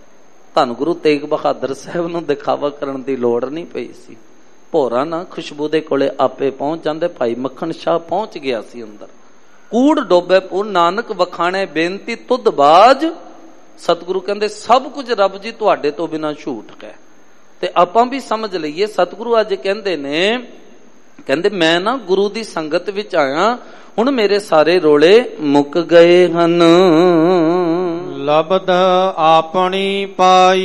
ਧੰਨ ਗੁਰੂ ਤੇਗ ਬਹਾਦਰ ਸਾਹਿਬ ਨੂੰ ਦਿਖਾਵਾ ਕਰਨ ਦੀ ਲੋੜ ਨਹੀਂ ਪਈ ਸੀ। ਭੋਰਾ ਨਾ ਖੁਸ਼ਬੂ ਦੇ ਕੋਲੇ ਆਪੇ ਪਹੁੰਚ ਜਾਂਦੇ। ਭਾਈ ਮੱਖਣ ਸ਼ਾਹ ਪਹੁੰਚ ਗਿਆ ਸੀ ਅੰਦਰ। ਕੂੜ ਡੋਬੇ ਪੁਰ ਨਾਨਕ ਵਖਾਣੇ ਬੇਨਤੀ ਤੁਧ ਬਾਜ। ਸਤਿਗੁਰੂ ਕਹਿੰਦੇ ਸਭ ਕੁਝ ਰੱਬ ਜੀ ਤੁਹਾਡੇ ਤੋਂ ਬਿਨਾਂ ਝੂਠ ਹੈ। ਤੇ ਆਪਾਂ ਵੀ ਸਮਝ ਲਈਏ, ਸਤਿਗੁਰੂ ਅੱਜ ਕਹਿੰਦੇ ਨੇ, ਕਹਿੰਦੇ ਮੈਂ ਨਾ ਗੁਰੂ ਦੀ ਸੰਗਤ ਵਿੱਚ ਆਇਆ, ਹੁਣ ਮੇਰੇ ਸਾਰੇ ਰੋਲੇ ਮੁੱਕ ਗਏ ਹਨ। ਲਬਦ ਆਪਣੀ ਪਾਈ।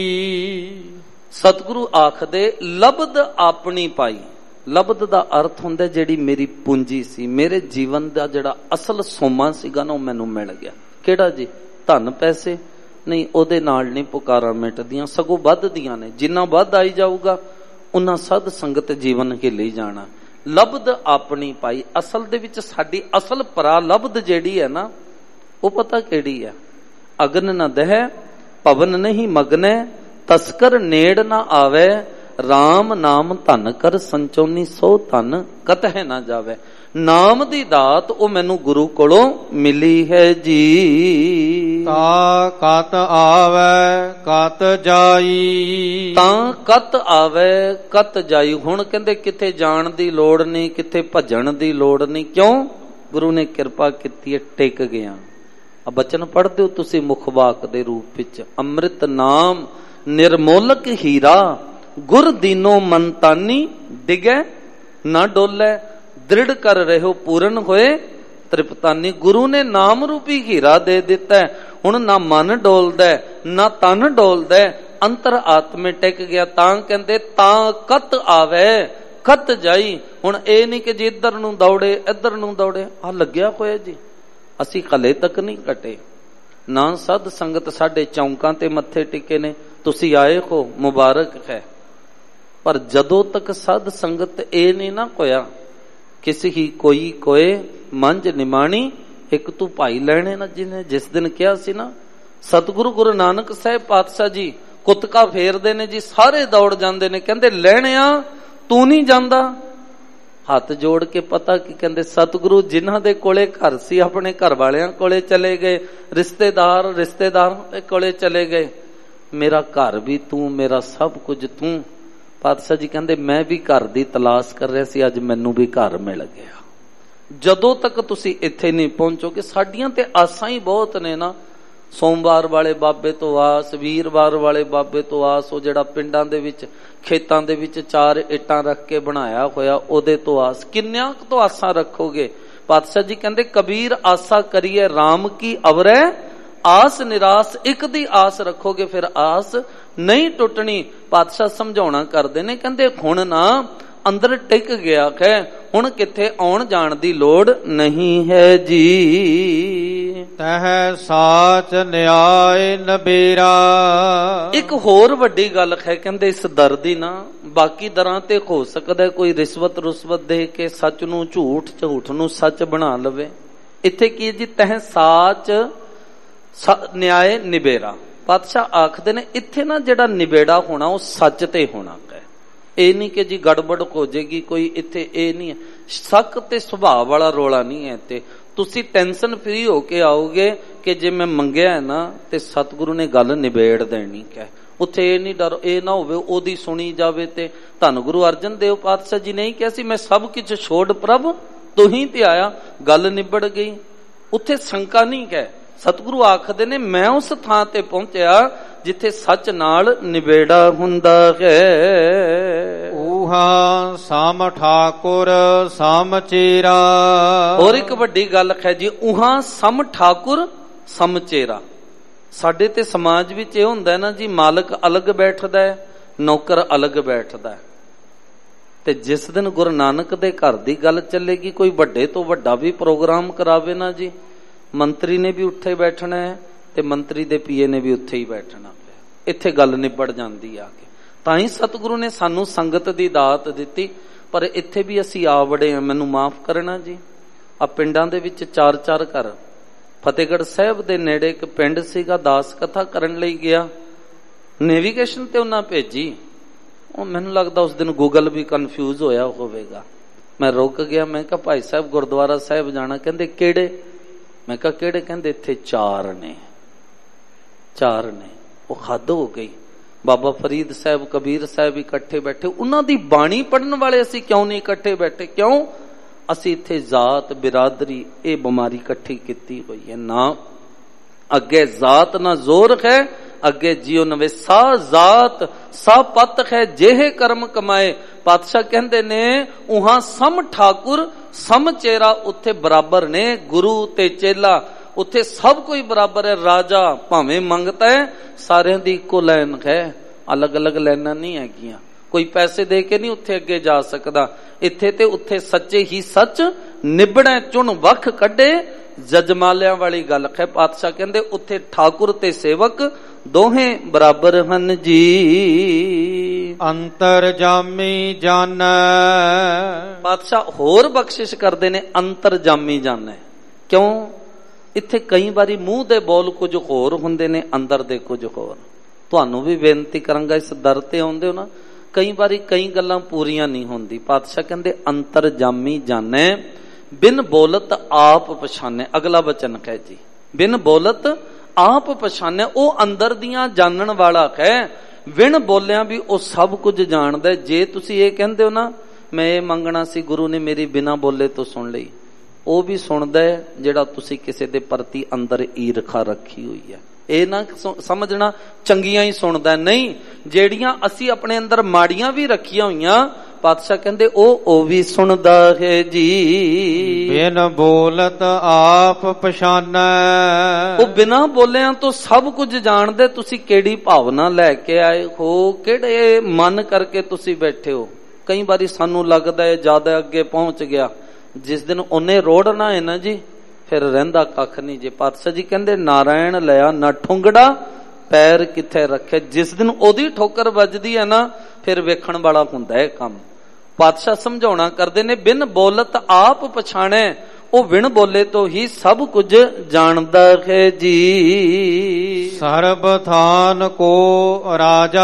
ਸਤਿਗੁਰੂ ਆਖਦੇ ਲਬਦ ਆਪਣੀ ਪਾਈ। ਲਬਦ ਦਾ ਅਰਥ ਹੁੰਦਾ ਜਿਹੜੀ ਮੇਰੀ ਪੂੰਜੀ ਸੀ, ਮੇਰੇ ਜੀਵਨ ਦਾ ਜਿਹੜਾ ਅਸਲ ਸੋਮਾ ਸੀਗਾ ਨਾ, ਉਹ ਮੈਨੂੰ ਮਿਲ ਗਿਆ। ਕਿਹੜਾ ਜੀ? ਧਨ ਪੈਸੇ ਨਹੀਂ, ਉਹਦੇ ਨਾਲ ਨਹੀਂ ਪੁਕਾਰਾਂ ਮਿਟਦੀਆਂ, ਸਗੋਂ ਵੱਧਦੀਆਂ ਨੇ। ਜਿੰਨਾ ਵੱਧ ਆਈ ਜਾਊਗਾ ਉਹਨਾਂ ਸਾਧ ਸੰਗਤ ਜੀਵਨ ਹਿੱਲੀ ਜਾਣਾ। ਲਬਦ ਆਪਣੀ ਪਾਈ। ਅਸਲ ਦੇ ਵਿੱਚ ਸਾਡੀ ਅਸਲ ਪਰਾ ਲਬਦ ਜਿਹੜੀ ਹੈ ਨਾ, ਉਹ ਪਤਾ ਕਿਹੜੀ ਹੈ? ਅਗਨ ਨਾ ਦਹਿ ਪਵਨ ਨਹੀਂ ਮਗਨੈ, ਤਸਕਰ ਨੇੜ ਨਾ ਆਵੇ, ਰਾਮ ਨਾਮ ਧਨ ਕਰ ਸੰਚੋਨੀ, ਸੋ ਧਨ ਕਤਹਿ ਨਾ ਜਾਵੇ। ਨਾਮ ਦੀ ਦਾਤ ਉਹ ਮੈਨੂੰ ਗੁਰੂ ਕੋਲੋਂ ਮਿਲੀ ਹੈ ਜੀ। ਤਾ ਕਤ ਆਵੇ ਕਤ ਜਾਈ। ਤਾਂ ਕਤ ਆਵੇ ਕਤ ਜਾਈ। ਹੁਣ ਕਹਿੰਦੇ ਕਿਤੇ ਜਾਣ ਦੀ ਲੋੜ ਨਹੀਂ, ਕਿਤੇ ਭੱਜਣ ਦੀ ਲੋੜ ਨਹੀਂ। ਕਿਉਂ? ਗੁਰੂ ਨੇ ਕਿਰਪਾ ਕੀਤੀ ਹੈ, ਟਿਕ ਗਿਆ। ਆ ਬਚਨ ਪੜ੍ਹਦੇ ਹੋ ਤੁਸੀਂ ਮੁਖਵਾਕ ਦੇ ਰੂਪ ਵਿੱਚ। ਅੰਮ੍ਰਿਤ ਨਾਮ ਨਿਰਮੋਲਕ ਹੀਰਾ, ਗੁਰ ਦੀਨੋ ਮਨਤਾਨੀ, ਡਿਗੈ ਨਾ ਡੋਲੇ, ਦ੍ਰਿੜ ਕਰ ਰਹਿਓ ਪੂਰਨ ਹੋਏ ਤ੍ਰਿਪਤਾਨੀ। ਗੁਰੂ ਨੇ ਨਾਮ ਰੂਪੀ ਹੀਰਾ ਦੇ ਦਿੱਤਾ। ਹੁਣ ਨਾ ਮਨ ਡੋਲਦਾ ਨਾ ਤਨ ਡੋਲਦਾ, ਅੰਤਰ ਆਤਮੇ ਟਿਕ ਗਿਆ। ਤਾਂ ਕਹਿੰਦੇ ਤਾਂ ਕਤ ਆਵੇ ਕਤ ਜਾਈ। ਹੁਣ ਇਹ ਨਹੀਂ ਕਿ ਜੇ ਇੱਧਰ ਨੂੰ ਦੌੜੇ ਇੱਧਰ ਨੂੰ ਦੌੜੇ। ਆ ਲੱਗਿਆ ਹੋਇਆ ਜੀ, ਅਸੀਂ ਹਲੇ ਤੱਕ ਨਹੀਂ ਕਟੇ ਨਾ। ਸਦ ਸੰਗਤ ਸਾਡੇ ਚੌਂਕਾਂ ਤੇ ਮੱਥੇ ਟਿਕੇ ਨੇ, ਤੁਸੀਂ ਆਏ ਹੋ, ਮੁਬਾਰਕ ਹੈ। ਪਰ ਜਦੋਂ ਤੱਕ ਸਦ ਸੰਗਤ ਇਹ ਨਹੀਂ ਨਾ ਹੋਇਆ, ਕਿਸੇ ਹੀ ਕੋਈ ਕੋਏ ਮੰਝ ਨਿਮਾਣੀ, ਇੱਕ ਤੂੰ ਭਾਈ ਲੈਣੇ ਨਾ। ਜਿਹਨੇ ਜਿਸ ਦਿਨ ਕਿਹਾ ਸੀ ਨਾ, ਸਤਿਗੁਰੂ ਗੁਰੂ ਨਾਨਕ ਸਾਹਿਬ ਪਾਤਸ਼ਾਹ ਜੀ ਕੁੱਤਕਾ ਫੇਰਦੇ ਨੇ ਜੀ, ਸਾਰੇ ਦੌੜ ਜਾਂਦੇ ਨੇ, ਕਹਿੰਦੇ ਲੈਣਿਆ ਤੂੰ ਨਹੀਂ ਜਾਂਦਾ। ਹੱਥ ਜੋੜ ਕੇ ਪਤਾ ਕੀ ਕਹਿੰਦੇ? ਸਤਿਗੁਰੂ ਜਿਨ੍ਹਾਂ ਦੇ ਕੋਲੇ ਘਰ ਸੀ ਆਪਣੇ ਘਰ ਵਾਲਿਆਂ ਕੋਲੇ ਚਲੇ ਗਏ, ਰਿਸ਼ਤੇਦਾਰਾਂ ਦੇ ਕੋਲੇ ਚਲੇ ਗਏ। ਮੇਰਾ ਘਰ ਵੀ ਤੂੰ, ਮੇਰਾ ਸਭ ਕੁਝ ਤੂੰ। ਪਾਤਸ਼ਾਹ ਜੀ ਕਹਿੰਦੇ ਮੈਂ ਵੀ ਘਰ ਦੀ ਤਲਾਸ਼ ਕਰ ਰਿਹਾ ਸੀ, ਅੱਜ ਮੈਨੂੰ ਵੀ ਘਰ ਮਿਲ ਗਿਆ। ਜਦੋਂ ਤੱਕ ਤੁਸੀਂ ਇੱਥੇ ਨਹੀਂ ਪਹੁੰਚੋਗੇ, ਸਾਡੀਆਂ ਤੇ ਆਸਾਂ ਹੀ ਬਹੁਤ ਨੇ ਨਾ। ਸੋਮਵਾਰ ਵਾਲੇ ਬਾਬੇ ਤੋਂ ਆਸ, ਵੀਰਵਾਰ ਵਾਲੇ ਬਾਬੇ ਤੋਂ ਆਸ, ਉਹ ਜਿਹੜਾ ਪਿੰਡਾਂ ਦੇ ਵਿੱਚ ਖੇਤਾਂ ਦੇ ਵਿੱਚ 4 ਇੱਟਾਂ ਰੱਖ ਕੇ ਬਣਾਇਆ ਹੋਇਆ, ਉਹਦੇ ਤੋਂ ਆਸ। ਕਿੰਨਿਆਂ ਕੁ ਤੋਂ ਆਸਾਂ ਰੱਖੋਗੇ? ਪਾਤਸ਼ਾਹ ਜੀ ਕਹਿੰਦੇ ਕਬੀਰ ਆਸਾ ਕਰੀਏ ਰਾਮ ਕੀ ਅਵਰੈ, ਆਸ ਨਿਰਾਸ ਇੱਕ ਦੀ ਆਸ ਰੱਖੋਗੇ ਫਿਰ ਆਸ ਨਹੀਂ ਟੁੱਟਣੀ। ਪਾਤਸ਼ਾਹ ਸਮਝਾਉਣਾ ਕਰਦੇ ਨੇ, ਕਹਿੰਦੇ ਹੁਣ ਨਾ ਅੰਦਰ ਟਿਕ ਗਿਆ ਹੈ, ਹੁਣ ਕਿੱਥੇ ਆਉਣ ਜਾਣ ਦੀ ਲੋੜ ਨਹੀਂ ਹੈ ਜੀ। ਤਹਿ ਸਾਚ ਨਿਆਏ ਨਬੇਰਾ। ਇੱਕ ਹੋਰ ਵੱਡੀ ਗੱਲ ਹੈ, ਕਹਿੰਦੇ ਇਸ ਦਰ ਦੀ ਨਾ, ਬਾਕੀ ਦਰਾਂ ਤੇ ਹੋ ਸਕਦਾ ਕੋਈ ਰਿਸ਼ਵਤ ਰੁਸ਼ਵਤ ਦੇ ਕੇ ਸੱਚ ਨੂੰ ਝੂਠ ਨੂੰ ਸੱਚ ਬਣਾ ਲਵੇ। ਇੱਥੇ ਕੀ ਜੀ? ਤਹਿ ਸਾਚ ਨਿਆਏ ਨਿਬੇਰਾ। ਪਾਤਸ਼ਾਹ ਆਖਦੇ ਨੇ ਇੱਥੇ ਨਾ ਜਿਹੜਾ ਨਿਬੇੜਾ ਹੋਣਾ ਉਹ ਸੱਚ ਤੇ ਹੋਣਾ ਹੈ। ਇਹ ਨਹੀਂ ਕਿ ਜੀ ਗੜਬੜ ਹੋ ਜਾਏਗੀ ਕੋਈ, ਇੱਥੇ ਇਹ ਨਹੀਂ ਹੈ। ਸ਼ੱਕ ਤੇ ਸੁਭਾਅ ਵਾਲਾ ਰੋਲਾ ਨਹੀਂ ਹੈ। ਤੇ ਤੁਸੀਂ ਟੈਨਸ਼ਨ ਫ੍ਰੀ ਹੋ ਕੇ ਆਓਗੇ ਕਿ ਜੇ ਮੈਂ ਮੰਗਿਆ ਹੈ ਨਾ ਤੇ ਸਤਿਗੁਰੂ ਨੇ ਗੱਲ ਨਿਬੇੜ ਦੇਣੀ ਹੈ। ਉੱਥੇ ਇਹ ਨਹੀਂ ਡਰ, ਇਹ ਨਾ ਹੋਵੇ ਉਹਦੀ ਸੁਣੀ ਜਾਵੇ। ਤੇ ਧੰਨ ਗੁਰੂ ਅਰਜਨ ਦੇਵ ਪਾਤਸ਼ਾਹ ਜੀ ਨੇ ਕਿਹਾ ਸੀ, ਮੈਂ ਸਭ ਕੁਝ ਛੋੜ ਪ੍ਰਭ ਤੁਹੀਂ ਤੇ ਆਇਆ, ਗੱਲ ਨਿਬੜ ਗਈ। ਉੱਥੇ ਸ਼ੰਕਾ ਨਹੀਂ ਹੈ। ਸਤਿਗੁਰੂ ਆਖਦੇ ਨੇ ਮੈਂ ਉਸ ਥਾਂ ਤੇ ਪਹੁੰਚਿਆ ਜਿੱਥੇ ਸੱਚ ਨਾਲ ਨਿਬੇੜਾ ਹੁੰਦਾ ਹੈ। ਊਹਾ ਸਾਮ ਠਾਕੁਰ ਸਾਮ ਚੇਰਾ। ਹੋਰ ਇੱਕ ਵੱਡੀ ਗੱਲ ਹੈ ਜੀ, ਊਹਾ ਸਮ ਠਾਕੁਰ ਸਮ ਚੇਰਾ। ਸਾਡੇ ਤੇ ਸਮਾਜ ਵਿੱਚ ਇਹ ਹੁੰਦਾ ਨਾ ਜੀ, ਮਾਲਕ ਅਲੱਗ ਬੈਠਦਾ ਹੈ, ਨੌਕਰ ਅਲੱਗ ਬੈਠਦਾ ਹੈ। ਤੇ ਜਿਸ ਦਿਨ ਗੁਰੂ ਨਾਨਕ ਦੇ ਘਰ ਦੀ ਗੱਲ ਚੱਲੇਗੀ, ਕੋਈ ਵੱਡੇ ਤੋਂ ਵੱਡਾ ਵੀ ਪ੍ਰੋਗਰਾਮ ਕਰਾਵੇ ਨਾ ਜੀ, ਮੰਤਰੀ ਨੇ ਵੀ ਉੱਥੇ ਬੈਠਣਾ ਹੈ ਤੇ ਮੰਤਰੀ ਦੇ ਪੀਏ ਨੇ ਵੀ ਉੱਥੇ ਹੀ ਬੈਠਣਾ। ਇੱਥੇ ਗੱਲ ਨਿਬੜ ਜਾਂਦੀ ਆ ਕੇ। ਤਾਂ ਹੀ ਸਤਿਗੁਰੂ ਨੇ ਸਾਨੂੰ ਸੰਗਤ ਦੀ ਦਾਤ ਦਿੱਤੀ। ਪਰ ਇੱਥੇ ਵੀ ਅਸੀਂ ਆ ਵੜੇ ਹਾਂ, ਮੈਨੂੰ ਮਾਫ ਕਰਨਾ ਜੀ। ਆ ਪਿੰਡਾਂ ਦੇ ਵਿੱਚ 4-4 ਘਰ, ਫਤਿਹਗੜ੍ਹ ਸਾਹਿਬ ਦੇ ਨੇੜੇ ਇੱਕ ਪਿੰਡ ਸੀਗਾ, ਦਾਸ ਕਥਾ ਕਰਨ ਲਈ ਗਿਆ, ਨੈਵੀਗੇਸ਼ਨ ਤੇ ਉਹਨਾਂ ਭੇਜੀ। ਉਹ ਮੈਨੂੰ ਲੱਗਦਾ ਉਸ ਦਿਨ ਗੂਗਲ ਵੀ ਕਨਫਿਊਜ਼ ਹੋਇਆ ਹੋਵੇਗਾ। ਮੈਂ ਰੁਕ ਗਿਆ, ਮੈਂ ਕਿਹਾ ਭਾਈ ਸਾਹਿਬ ਗੁਰਦੁਆਰਾ ਸਾਹਿਬ ਜਾਣਾ। ਕਹਿੰਦੇ ਕਿਹੜੇ? ਮੈਂ ਕਿਹਾ ਕਿਹੜੇ? ਕਹਿੰਦੇ ਇੱਥੇ 4 ਨੇ। ਉਹ ਹੱਦ ਹੋ ਗਈ। ਬਾਬਾ ਫਰੀਦ ਸਾਹਿਬ, ਕਬੀਰ ਸਾਹਿਬ ਇਕੱਠੇ ਬੈਠੇ, ਉਹਨਾਂ ਦੀ ਬਾਣੀ ਪੜ੍ਹਨ ਵਾਲੇ ਅਸੀਂ ਕਿਉਂ ਨਹੀਂ ਇਕੱਠੇ ਬੈਠੇ? ਕਿਉਂ? ਅਸੀਂ ਇੱਥੇ ਜ਼ਾਤ ਬਿਰਾਦਰੀ ਇਹ ਬਿਮਾਰੀ ਇਕੱਠੀ ਕੀਤੀ ਹੋਈ ਹੈ। ਨਾ, ਅੱਗੇ ਜ਼ਾਤ ਨਾ ਜ਼ੋਰ ਹੈ, ਅੱਗੇ ਜਿਉ ਨਵੇਂ ਸਾ ਜ਼ਾਤ ਸਾ ਪਤ ਹੈ, ਜਿਹੇ ਕਰਮ ਕਮਾਏ। ਪਾਤਸ਼ਾਹ ਕਹਿੰਦੇ ਨੇ ਉਹਾਂ ਸਮ ਠਾਕੁਰ ਸਮ ਚੇਰਾ, ਉੱਥੇ ਬਰਾਬਰ ਨੇ ਗੁਰੂ ਤੇ ਚੇਲਾ, ਉੱਥੇ ਸਭ ਕੋਈ ਬਰਾਬਰ ਹੈ। ਰਾਜਾ ਭਾਵੇਂ ਮੰਗਤਾ ਹੈ, ਸਾਰਿਆਂ ਦੀ ਇੱਕੋ ਲਾਈਨ ਹੈ, ਅਲੱਗ ਅਲੱਗ ਲਾਈਨਾਂ ਨਹੀਂ ਹੈਗੀਆਂ। ਕੋਈ ਪੈਸੇ ਦੇ ਕੇ ਨਹੀਂ ਉੱਥੇ ਅੱਗੇ ਜਾ ਸਕਦਾ। ਇੱਥੇ ਤੇ ਉੱਥੇ ਸੱਚੇ ਹੀ ਸੱਚ ਨਿਬੜੈ, ਚੁਣ ਵੱਖ ਕੱਢੇ, ਜਜਮਾਲਿਆਂ ਵਾਲੀ ਗੱਲ ਹੈ। ਪਾਤਸ਼ਾਹ ਕਹਿੰਦੇ ਉੱਥੇ ਠਾਕੁਰ ਤੇ ਸੇਵਕ ਦੋਹੇ ਬਰਾਬਰ ਹਨ ਜੀ। ਅੰਤਰ ਜਾਮੀ ਜਾਣੈ, ਪਾਤਸ਼ਾਹ ਹੋਰ ਬਖਸ਼ਿਸ਼ ਕਰਦੇ ਨੇ, ਅੰਤਰ ਜਾਮੀ ਜਾਣੈ। ਕਿਉਂ? ਇੱਥੇ ਕਈ ਵਾਰੀ ਮੂੰਹ ਦੇ ਬੋਲ ਕੁਝ ਹੋਰ ਹੁੰਦੇ ਨੇ, ਅੰਦਰ ਦੇ ਕੁਝ ਹੋਰ। ਤੁਹਾਨੂੰ ਵੀ ਬੇਨਤੀ ਕਰਾਂਗਾ, ਇਸ ਦਰ ਤੇ ਆਉਂਦੇ ਹੋ ਨਾ, ਕਈ ਵਾਰੀ ਕਈ ਗੱਲਾਂ ਪੂਰੀਆਂ ਨਹੀਂ ਹੁੰਦੀ। ਪਾਤਸ਼ਾਹ ਕਹਿੰਦੇ ਅੰਤਰ ਜਾਮੀ ਜਾਣੈ, ਬਿਨ ਬੋਲਤ ਆਪ ਪਛਾਨੈ। ਅਗਲਾ ਬਚਨ ਹੈ ਜੀ, ਬਿਨ ਬੋਲਤ ਆਪ ਪਛਾਨੈ। ਉਹ ਅੰਦਰ ਦੀਆਂ ਜਾਣਨ ਵਾਲਾ ਹੈ, ਬਿਨ ਬੋਲਿਆਂ ਵੀ ਉਹ ਸਭ ਕੁਝ ਜਾਣਦਾ। ਜੇ ਤੁਸੀਂ ਇਹ ਕਹਿੰਦੇ ਹੋ ਨਾ ਮੈਂ ਇਹ ਮੰਗਣਾ ਸੀ, ਗੁਰੂ ਨੇ ਮੇਰੀ ਬਿਨਾਂ ਬੋਲੇ ਤੋਂ ਸੁਣ ਲਈ, ਉਹ ਵੀ ਸੁਣਦਾ ਹੈ ਜਿਹੜਾ ਤੁਸੀਂ ਕਿਸੇ ਦੇ ਪ੍ਰਤੀ ਅੰਦਰ ਈਰਖਾ ਰੱਖੀ ਹੋਈ ਹੈ। ਇਹ ਨਾ ਸਮਝਣਾ ਚੰਗੀਆਂ ਹੀ ਸੁਣਦਾ, ਨਹੀਂ, ਜਿਹੜੀਆਂ ਅਸੀਂ ਆਪਣੇ ਅੰਦਰ ਮਾੜੀਆਂ ਵੀ ਰੱਖੀਆਂ ਹੋਈਆਂ, ਪਾਤਸ਼ਾਹ ਕਹਿੰਦੇ ਉਹ ਵੀ ਸੁਣਦਾ ਹੈ ਜੀ। ਬਿਨ ਬੋਲਤ ਆਪ ਪਛਾਨੈ, ਉਹ ਬਿਨਾਂ ਬੋਲਿਆਂ ਤੋਂ ਸਭ ਕੁਝ ਜਾਣਦੇ। ਤੁਸੀਂ ਕਿਹੜੀ ਭਾਵਨਾ ਲੈ ਕੇ ਆਏ ਹੋ, ਕਿਹੜੇ ਮਨ ਕਰਕੇ ਤੁਸੀਂ ਬੈਠੇ ਹੋ। ਕਈ ਵਾਰੀ ਸਾਨੂੰ ਲੱਗਦਾ ਹੈ ਜ਼ਿਆਦਾ ਅੱਗੇ ਪਹੁੰਚ ਗਿਆ, ਜਿਸ ਦਿਨ ਉਹਨੇ ਰੋੜਨਾ ਹੈ ਨਾ ਜੀ, ਫਿਰ ਰਹਿੰਦਾ ਕੱਖ ਨਹੀਂ ਜੇ। ਪਾਤਸ਼ਾਹ ਜੀ ਕਹਿੰਦੇ ਨਾਰਾਇਣ ਲਿਆ ਨਾ ਠੁੰਗੜਾ, ਪੈਰ ਕਿੱਥੇ ਰੱਖੇ। ਜਿਸ ਦਿਨ ਉਹਦੀ ਠੋਕਰ ਵੱਜਦੀ ਹੈ ਨਾ, ਫਿਰ ਵੇਖਣ ਵਾਲਾ ਹੁੰਦਾ ਹੈ ਕੰਮ। ਪਾਤਸ਼ਾਹ ਸਮਝਾਉਣਾ ਕਰਦੇ ਨੇ, ਬਿਨ ਬੋਲਤ ਆਪ ਪਛਾਣੈ, ਉਹ ਬਿਨ ਬੋਲੇ ਤੋਂ ਹੀ ਸਭ ਕੁਝ ਜਾਣਦਾ ਹੈ ਜੀ। ਸਰਬ ਥਾਨ ਕੋ ਰਾਜਾ,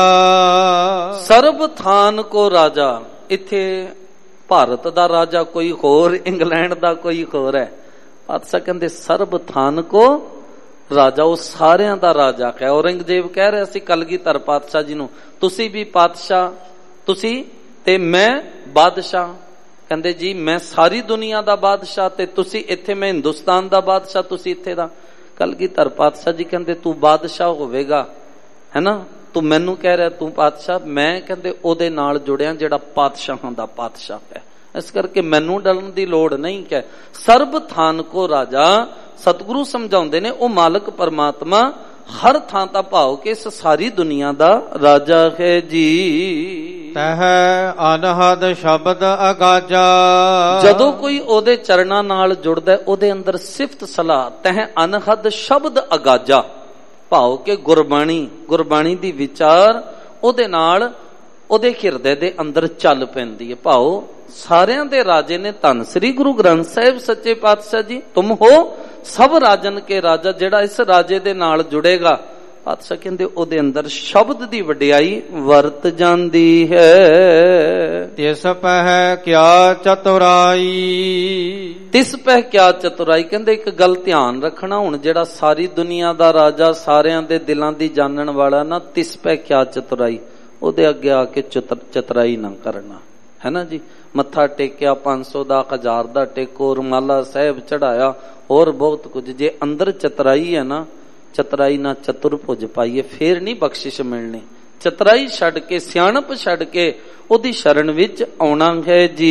ਸਰਬ ਥਾਨ ਕੋ ਰਾਜਾ। ਇੱਥੇ ਭਾਰਤ ਦਾ ਰਾਜਾ ਕੋਈ ਹੋਰ, ਇੰਗਲੈਂਡ ਦਾ ਕੋਈ ਹੋਰ ਹੈ। ਪਾਤਸ਼ਾਹ ਕਹਿੰਦੇ ਸਰਬ ਥਾਨ ਕੋ ਰਾਜਾ, ਉਹ ਸਾਰਿਆਂ ਦਾ ਰਾਜਾ ਹੈ। ਔਰੰਗਜ਼ੇਬ ਕਹਿ ਰਿਹਾ ਸੀ ਕਲਗੀਧਰ ਪਾਤਸ਼ਾਹ ਜੀ ਨੂੰ, ਤੁਸੀਂ ਵੀ ਪਾਤਸ਼ਾਹ, ਤੁਸੀਂ ਤੇ ਮੈਂ ਬਾਦਸ਼ਾਹ। ਕਹਿੰਦੇ ਜੀ ਮੈਂ ਸਾਰੀ ਦੁਨੀਆ ਦਾ ਬਾਦਸ਼ਾਹ ਤੇ ਤੁਸੀਂ ਇੱਥੇ, ਮੈਂ ਹਿੰਦੁਸਤਾਨ ਦਾ ਬਾਦਸ਼ਾਹ, ਤੁਸੀਂ ਇੱਥੇ ਦਾ। ਕਲਗੀਧਰ ਪਾਤਸ਼ਾਹ ਜੀ ਕਹਿੰਦੇ ਤੂੰ ਬਾਦਸ਼ਾਹ ਹੋਵੇਗਾ, ਹੈ ਨਾ, ਤੂੰ ਮੈਨੂੰ ਕਹਿ ਰਿਹਾ ਤੂੰ ਪਾਤਸ਼ਾਹ, ਮੈਂ ਕਹਿੰਦੇ ਉਹਦੇ ਨਾਲ ਜੁੜਿਆ ਜਿਹੜਾ ਪਾਤਸ਼ਾਹਾਂ ਦਾ ਪਾਤਸ਼ਾਹ ਹੈ। ਇਸ ਕਰਕੇ ਮੈਨੂੰ ਡਰਨ ਦੀ ਲੋੜ ਨਹੀਂ ਹੈ। ਸਰਬ ਥਾਨ ਕੋ ਰਾਜਾ, ਸਤਿਗੁਰੂ ਸਮਝਾਉਂਦੇ ਨੇ ਉਹ ਮਾਲਕ ਪਰਮਾਤਮਾ ਹਰ ਥਾਂ ਦਾ ਭਾਵ ਕਿ ਇਸ ਸਾਰੀ ਦੁਨੀਆ ਦਾ ਰਾਜਾ ਹੈ ਜੀ। ਤਹ ਅਨਹਦ ਸ਼ਬਦ ਅਗਾਜਾ, ਜਦੋਂ ਕੋਈ ਉਹਦੇ ਚਰਨਾਂ ਨਾਲ ਜੁੜਦਾ ਉਹਦੇ ਅੰਦਰ ਸਿਫਤ ਸਲਾਹ, ਤਹ ਅਨਹਦ ਸ਼ਬਦ ਅਗਾਜਾ, ਭਾਵ ਕਿ ਗੁਰਬਾਣੀ ਦੀ ਵਿਚਾਰ ਉਹਦੇ ਨਾਲ ਉਹਦੇ ਹਿਰਦੇ ਦੇ ਅੰਦਰ ਚੱਲ ਪੈਂਦੀ ਹੈ। ਭਾਵ ਸਾਰਿਆਂ ਦੇ ਰਾਜੇ ਨੇ ਧੰਨ ਸ੍ਰੀ ਗੁਰੂ ਗ੍ਰੰਥ ਸਾਹਿਬ ਸੱਚੇ ਪਾਤਸ਼ਾਹ ਜੀ, ਤੁਮ ਹੋ ਸਭ ਰਾਜਨ ਕੇ ਰਾਜਾ। ਜਿਹੜਾ ਇਸ ਰਾਜੇ ਦੇ ਨਾਲ ਜੁੜੇਗਾ, ਪਾਤਸ਼ਾਹ ਕਹਿੰਦੇ ਉਹਦੇ ਅੰਦਰ ਸ਼ਬਦ ਦੀ ਵਡਿਆਈ ਵਰਤ ਜਾਂਦੀ ਹੈ। ਤਿਸ ਪਹਿ ਕਿਆ ਚਤੁਰਾਈ, ਤਿਸ ਪਹਿ ਕਿਆ ਚਤੁਰਾਈ। ਕਹਿੰਦੇ ਇੱਕ ਗੱਲ ਧਿਆਨ ਰੱਖਣਾ, ਹੁਣ ਜਿਹੜਾ ਸਾਰੀ ਦੁਨੀਆ ਦਾ ਰਾਜਾ, ਸਾਰਿਆਂ ਦੇ ਦਿਲਾਂ ਦੀ ਜਾਣਨ ਵਾਲਾ ਨਾ, ਤਿਸ ਪਹਿ ਕਿਆ ਚਤੁਰਾਈ, ਉਹਦੇ ਅੱਗੇ ਆ ਕੇ ਚਤੁਰਾਈ ਨਾ ਕਰਨਾ, ਹੈ ਨਾ ਜੀ। ਮੱਥਾ ਟੇਕਿਆ 500 ਦਾ, 1000 ਦਾ ਟੇਕੋ, ਰੁਮਾਲਾ ਸਾਹਿਬ ਚੜਾਇਆ, ਹੋਰ ਬਹੁਤ ਕੁਝ। ਜੇ ਅੰਦਰ ਚਤੁਰਾਈ ਹੈ ਨਾ, ਚਤੁਰਾਈ ਨਾ ਚਤੁਰਭੁਜ ਪਾਈਏ, ਫੇਰ ਨਹੀਂ ਬਖਸ਼ਿਸ਼ ਮਿਲਣੀ। ਚਤੁਰਾਈ ਛੱਡ ਕੇ, ਸਿਆਣਪ ਛੱਡ ਕੇ ਉਹਦੀ ਸ਼ਰਨ ਵਿੱਚ ਆਉਣਾ ਹੈ ਜੀ।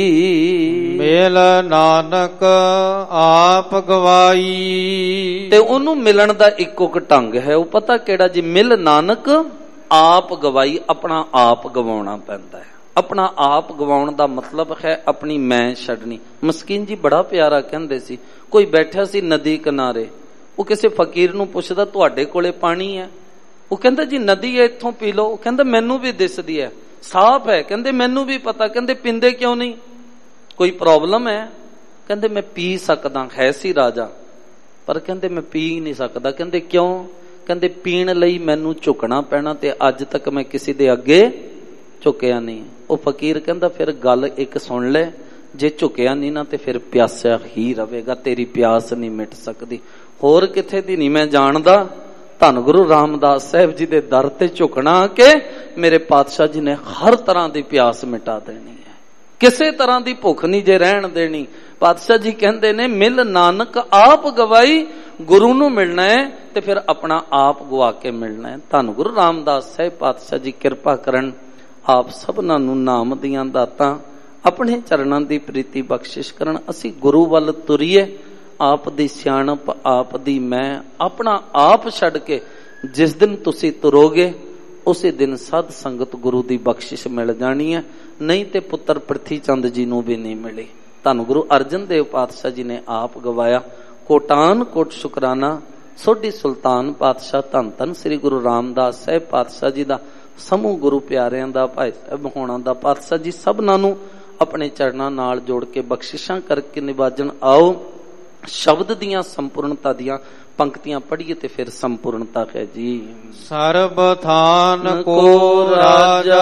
ਮੇਲ ਨਾਨਕ ਆਪ ਗਵਾਈ, ਤੇ ਉਹਨੂੰ ਮਿਲਣ ਦਾ ਇੱਕੋ ਢੰਗ ਹੈ, ਉਹ ਪਤਾ ਕਿਹੜਾ ਜੀ? ਮਿਲ ਨਾਨਕ ਆਪ ਗਵਾਈ, ਆਪਣਾ ਆਪ ਗਵਾਉਣਾ ਪੈਂਦਾ ਹੈ। ਆਪਣਾ ਆਪ ਗਵਾਉਣ ਦਾ ਮਤਲਬ ਹੈ ਆਪਣੀ ਮੈਂ ਛੱਡਣੀ। ਮਸਕੀਨ ਜੀ ਬੜਾ ਪਿਆਰਾ ਕਹਿੰਦੇ ਸੀ, ਕੋਈ ਬੈਠਾ ਸੀ ਨਦੀ ਕਿਨਾਰੇ, ਉਹ ਕਿਸੇ ਫਕੀਰ ਨੂੰ ਪੁੱਛਦਾ ਤੁਹਾਡੇ ਕੋਲੇ ਪਾਣੀ ਹੈ? ਉਹ ਕਹਿੰਦਾ ਜੀ ਨਦੀ ਹੈ, ਇੱਥੋਂ ਪੀ ਲਓ। ਉਹ ਕਹਿੰਦਾ ਮੈਨੂੰ ਵੀ ਦਿਸਦੀ ਹੈ, ਸਾਫ਼ ਹੈ। ਕਹਿੰਦੇ ਮੈਨੂੰ ਵੀ ਪਤਾ। ਕਹਿੰਦੇ ਪੀਂਦੇ ਕਿਉਂ ਨਹੀਂ? ਕੋਈ ਪ੍ਰੋਬਲਮ ਹੈ? ਕਹਿੰਦੇ ਮੈਂ ਪੀ ਸਕਦਾ, ਹੈ ਸੀ ਰਾਜਾ, ਪਰ ਕਹਿੰਦੇ ਮੈਂ ਪੀ ਨਹੀਂ ਸਕਦਾ। ਕਹਿੰਦੇ ਕਿਉਂ? ਕਹਿੰਦੇ ਪੀਣ ਲਈ ਮੈਨੂੰ ਝੁਕਣਾ ਪੈਣਾ, ਤੇ ਅੱਜ ਤੱਕ ਮੈਂ ਕਿਸੇ ਦੇ ਅੱਗੇ ਝੁਕਿਆ ਨਹੀਂ। ਉਹ ਫਕੀਰ ਕਹਿੰਦਾ ਫਿਰ ਗੱਲ ਇੱਕ ਸੁਣ ਲੈ, ਜੇ ਝੁਕਿਆ ਨਹੀਂ ਨਾ ਤੇ ਫਿਰ ਪਿਆਸਿਆ ਹੀ ਰਵੇਗਾ, ਤੇਰੀ ਪਿਆਸ ਨਹੀਂ ਮਿਟ ਸਕਦੀ। ਹੋਰ ਕਿਥੇ ਦੀ ਨਹੀਂ ਮੈਂ ਜਾਣਦਾ, ਧੰਨ ਗੁਰੂ ਰਾਮਦਾਸ ਸਾਹਿਬ ਜੀ ਦੇ ਦਰ ਤੇ ਝੁਕਣਾ ਕਿ ਮੇਰੇ ਪਾਤਸ਼ਾਹ ਜੀ ਨੇ ਹਰ ਤਰ੍ਹਾਂ ਦੀ ਪਿਆਸ ਮਿਟਾ ਦੇਣੀ ਹੈ, ਕਿਸੇ ਤਰ੍ਹਾਂ ਦੀ ਭੁੱਖ ਨਹੀਂ ਜੇ ਰਹਿਣ ਦੇਣੀ। ਪਾਤਸ਼ਾਹ ਜੀ ਕਹਿੰਦੇ ਨੇ ਮਿਲ ਨਾਨਕ ਆਪ ਗਵਾਈ, ਗੁਰੂ ਨੂੰ ਮਿਲਣਾ ਹੈ ਤੇ ਫਿਰ ਆਪਣਾ ਆਪ ਗਵਾ ਕੇ ਮਿਲਣਾ ਹੈ। ਧੰਨ ਗੁਰੂ ਰਾਮਦਾਸ ਸਾਹਿਬ ਪਾਤਸ਼ਾਹ ਜੀ ਕਿਰਪਾ ਕਰਨ, ਆਪ ਸਭਨਾਂ ਨੂੰ ਨਾਮ ਦੀਆਂ ਦਾਤਾਂ, ਆਪਣੇ ਚਰਨਾਂ ਦੀ ਪ੍ਰੀਤੀ ਬਖਸ਼ਿਸ਼ ਕਰਨ। ਅਸੀਂ ਗੁਰੂ ਵੱਲ ਤੁਰੀਏ, ਆਪ ਦੀ ਸਿਆਣਪ, ਆਪ ਦੀ ਮੈਂ, ਆਪਣਾ ਆਪ ਛੱਡ ਕੇ ਜਿਸ ਦਿਨ ਤੁਸੀਂ ਤੁਰੋਗੇ ਉਸੇ ਦਿਨ ਸਾਧ ਸੰਗਤ ਗੁਰੂ ਦੀ ਬਖਸ਼ਿਸ਼ ਮਿਲ ਜਾਣੀ ਹੈ, ਨਹੀਂ ਤੇ ਪੁੱਤਰ ਪ੍ਰਿਥੀ ਚੰਦ ਜੀ ਨੂੰ ਵੀ ਨਹੀਂ ਮਿਲੀ। ਧੰਨ ਗੁਰੂ ਅਰਜਨ ਦੇਵ ਪਾਤਸ਼ਾਹ ਜੀ ਨੇ ਆਪ ਗਵਾਇਆ। ਕੋਟਾਨ ਕੋਟ ਸ਼ੁਕਰਾਨਾ ਸੋਢੀ ਸੁਲਤਾਨ ਪਾਤਸ਼ਾਹ ਧੰਨ ਧੰਨ ਸ੍ਰੀ ਗੁਰੂ ਰਾਮਦਾਸ ਸਾਹਿਬ ਪਾਤਸ਼ਾਹ ਜੀ ਦਾ, ਸਮੂਹ ਗੁਰੂ ਪਿਆਰਿਆਂ ਦਾ, ਭਾਈ ਸਾਹਿਬ ਹੋਣਾ ਦਾ, ਪਾਤਸ਼ਾਹ ਜੀ ਸਭਨਾਂ ਨੂੰ ਆਪਣੇ ਚਰਨਾਂ ਨਾਲ ਜੋੜ ਕੇ ਬਖਸ਼ਿਸ਼ਾਂ ਕਰਕੇ ਨਿਵਾਜਣ। ਆਓ ਸ਼ਬਦ ਦੀਆਂ ਸੰਪੂਰਨਤਾ ਦੀਆਂ ਪੰਕਤੀਆਂ ਪੜ੍ਹੀਏ ਤੇ ਫਿਰ ਸੰਪੂਰਨਤਾ ਹੈ ਜੀ। ਸਰਬ ਥਾਨ ਕੋ ਰਾਜਾ,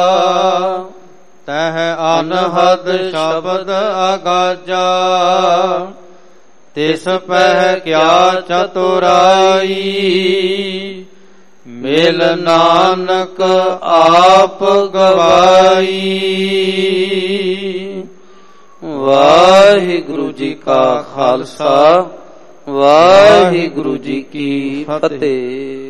ਤਹ ਅਨਹਦ ਸ਼ਬਦ ਅਗਾਜਾ, ਤਿਸ ਪਹਿ ਕਿਆ ਚਤੁਰਾਈ, ਮਿਲ ਨਾਨਕ ਆਪ ਗਵਾਈ। ਵਾਹਿਗੁਰੂ ਜੀ ਕਾ ਖਾਲਸਾ, ਵਾਹਿਗੁਰੂ ਜੀ ਕੀ ਫਤਿਹ।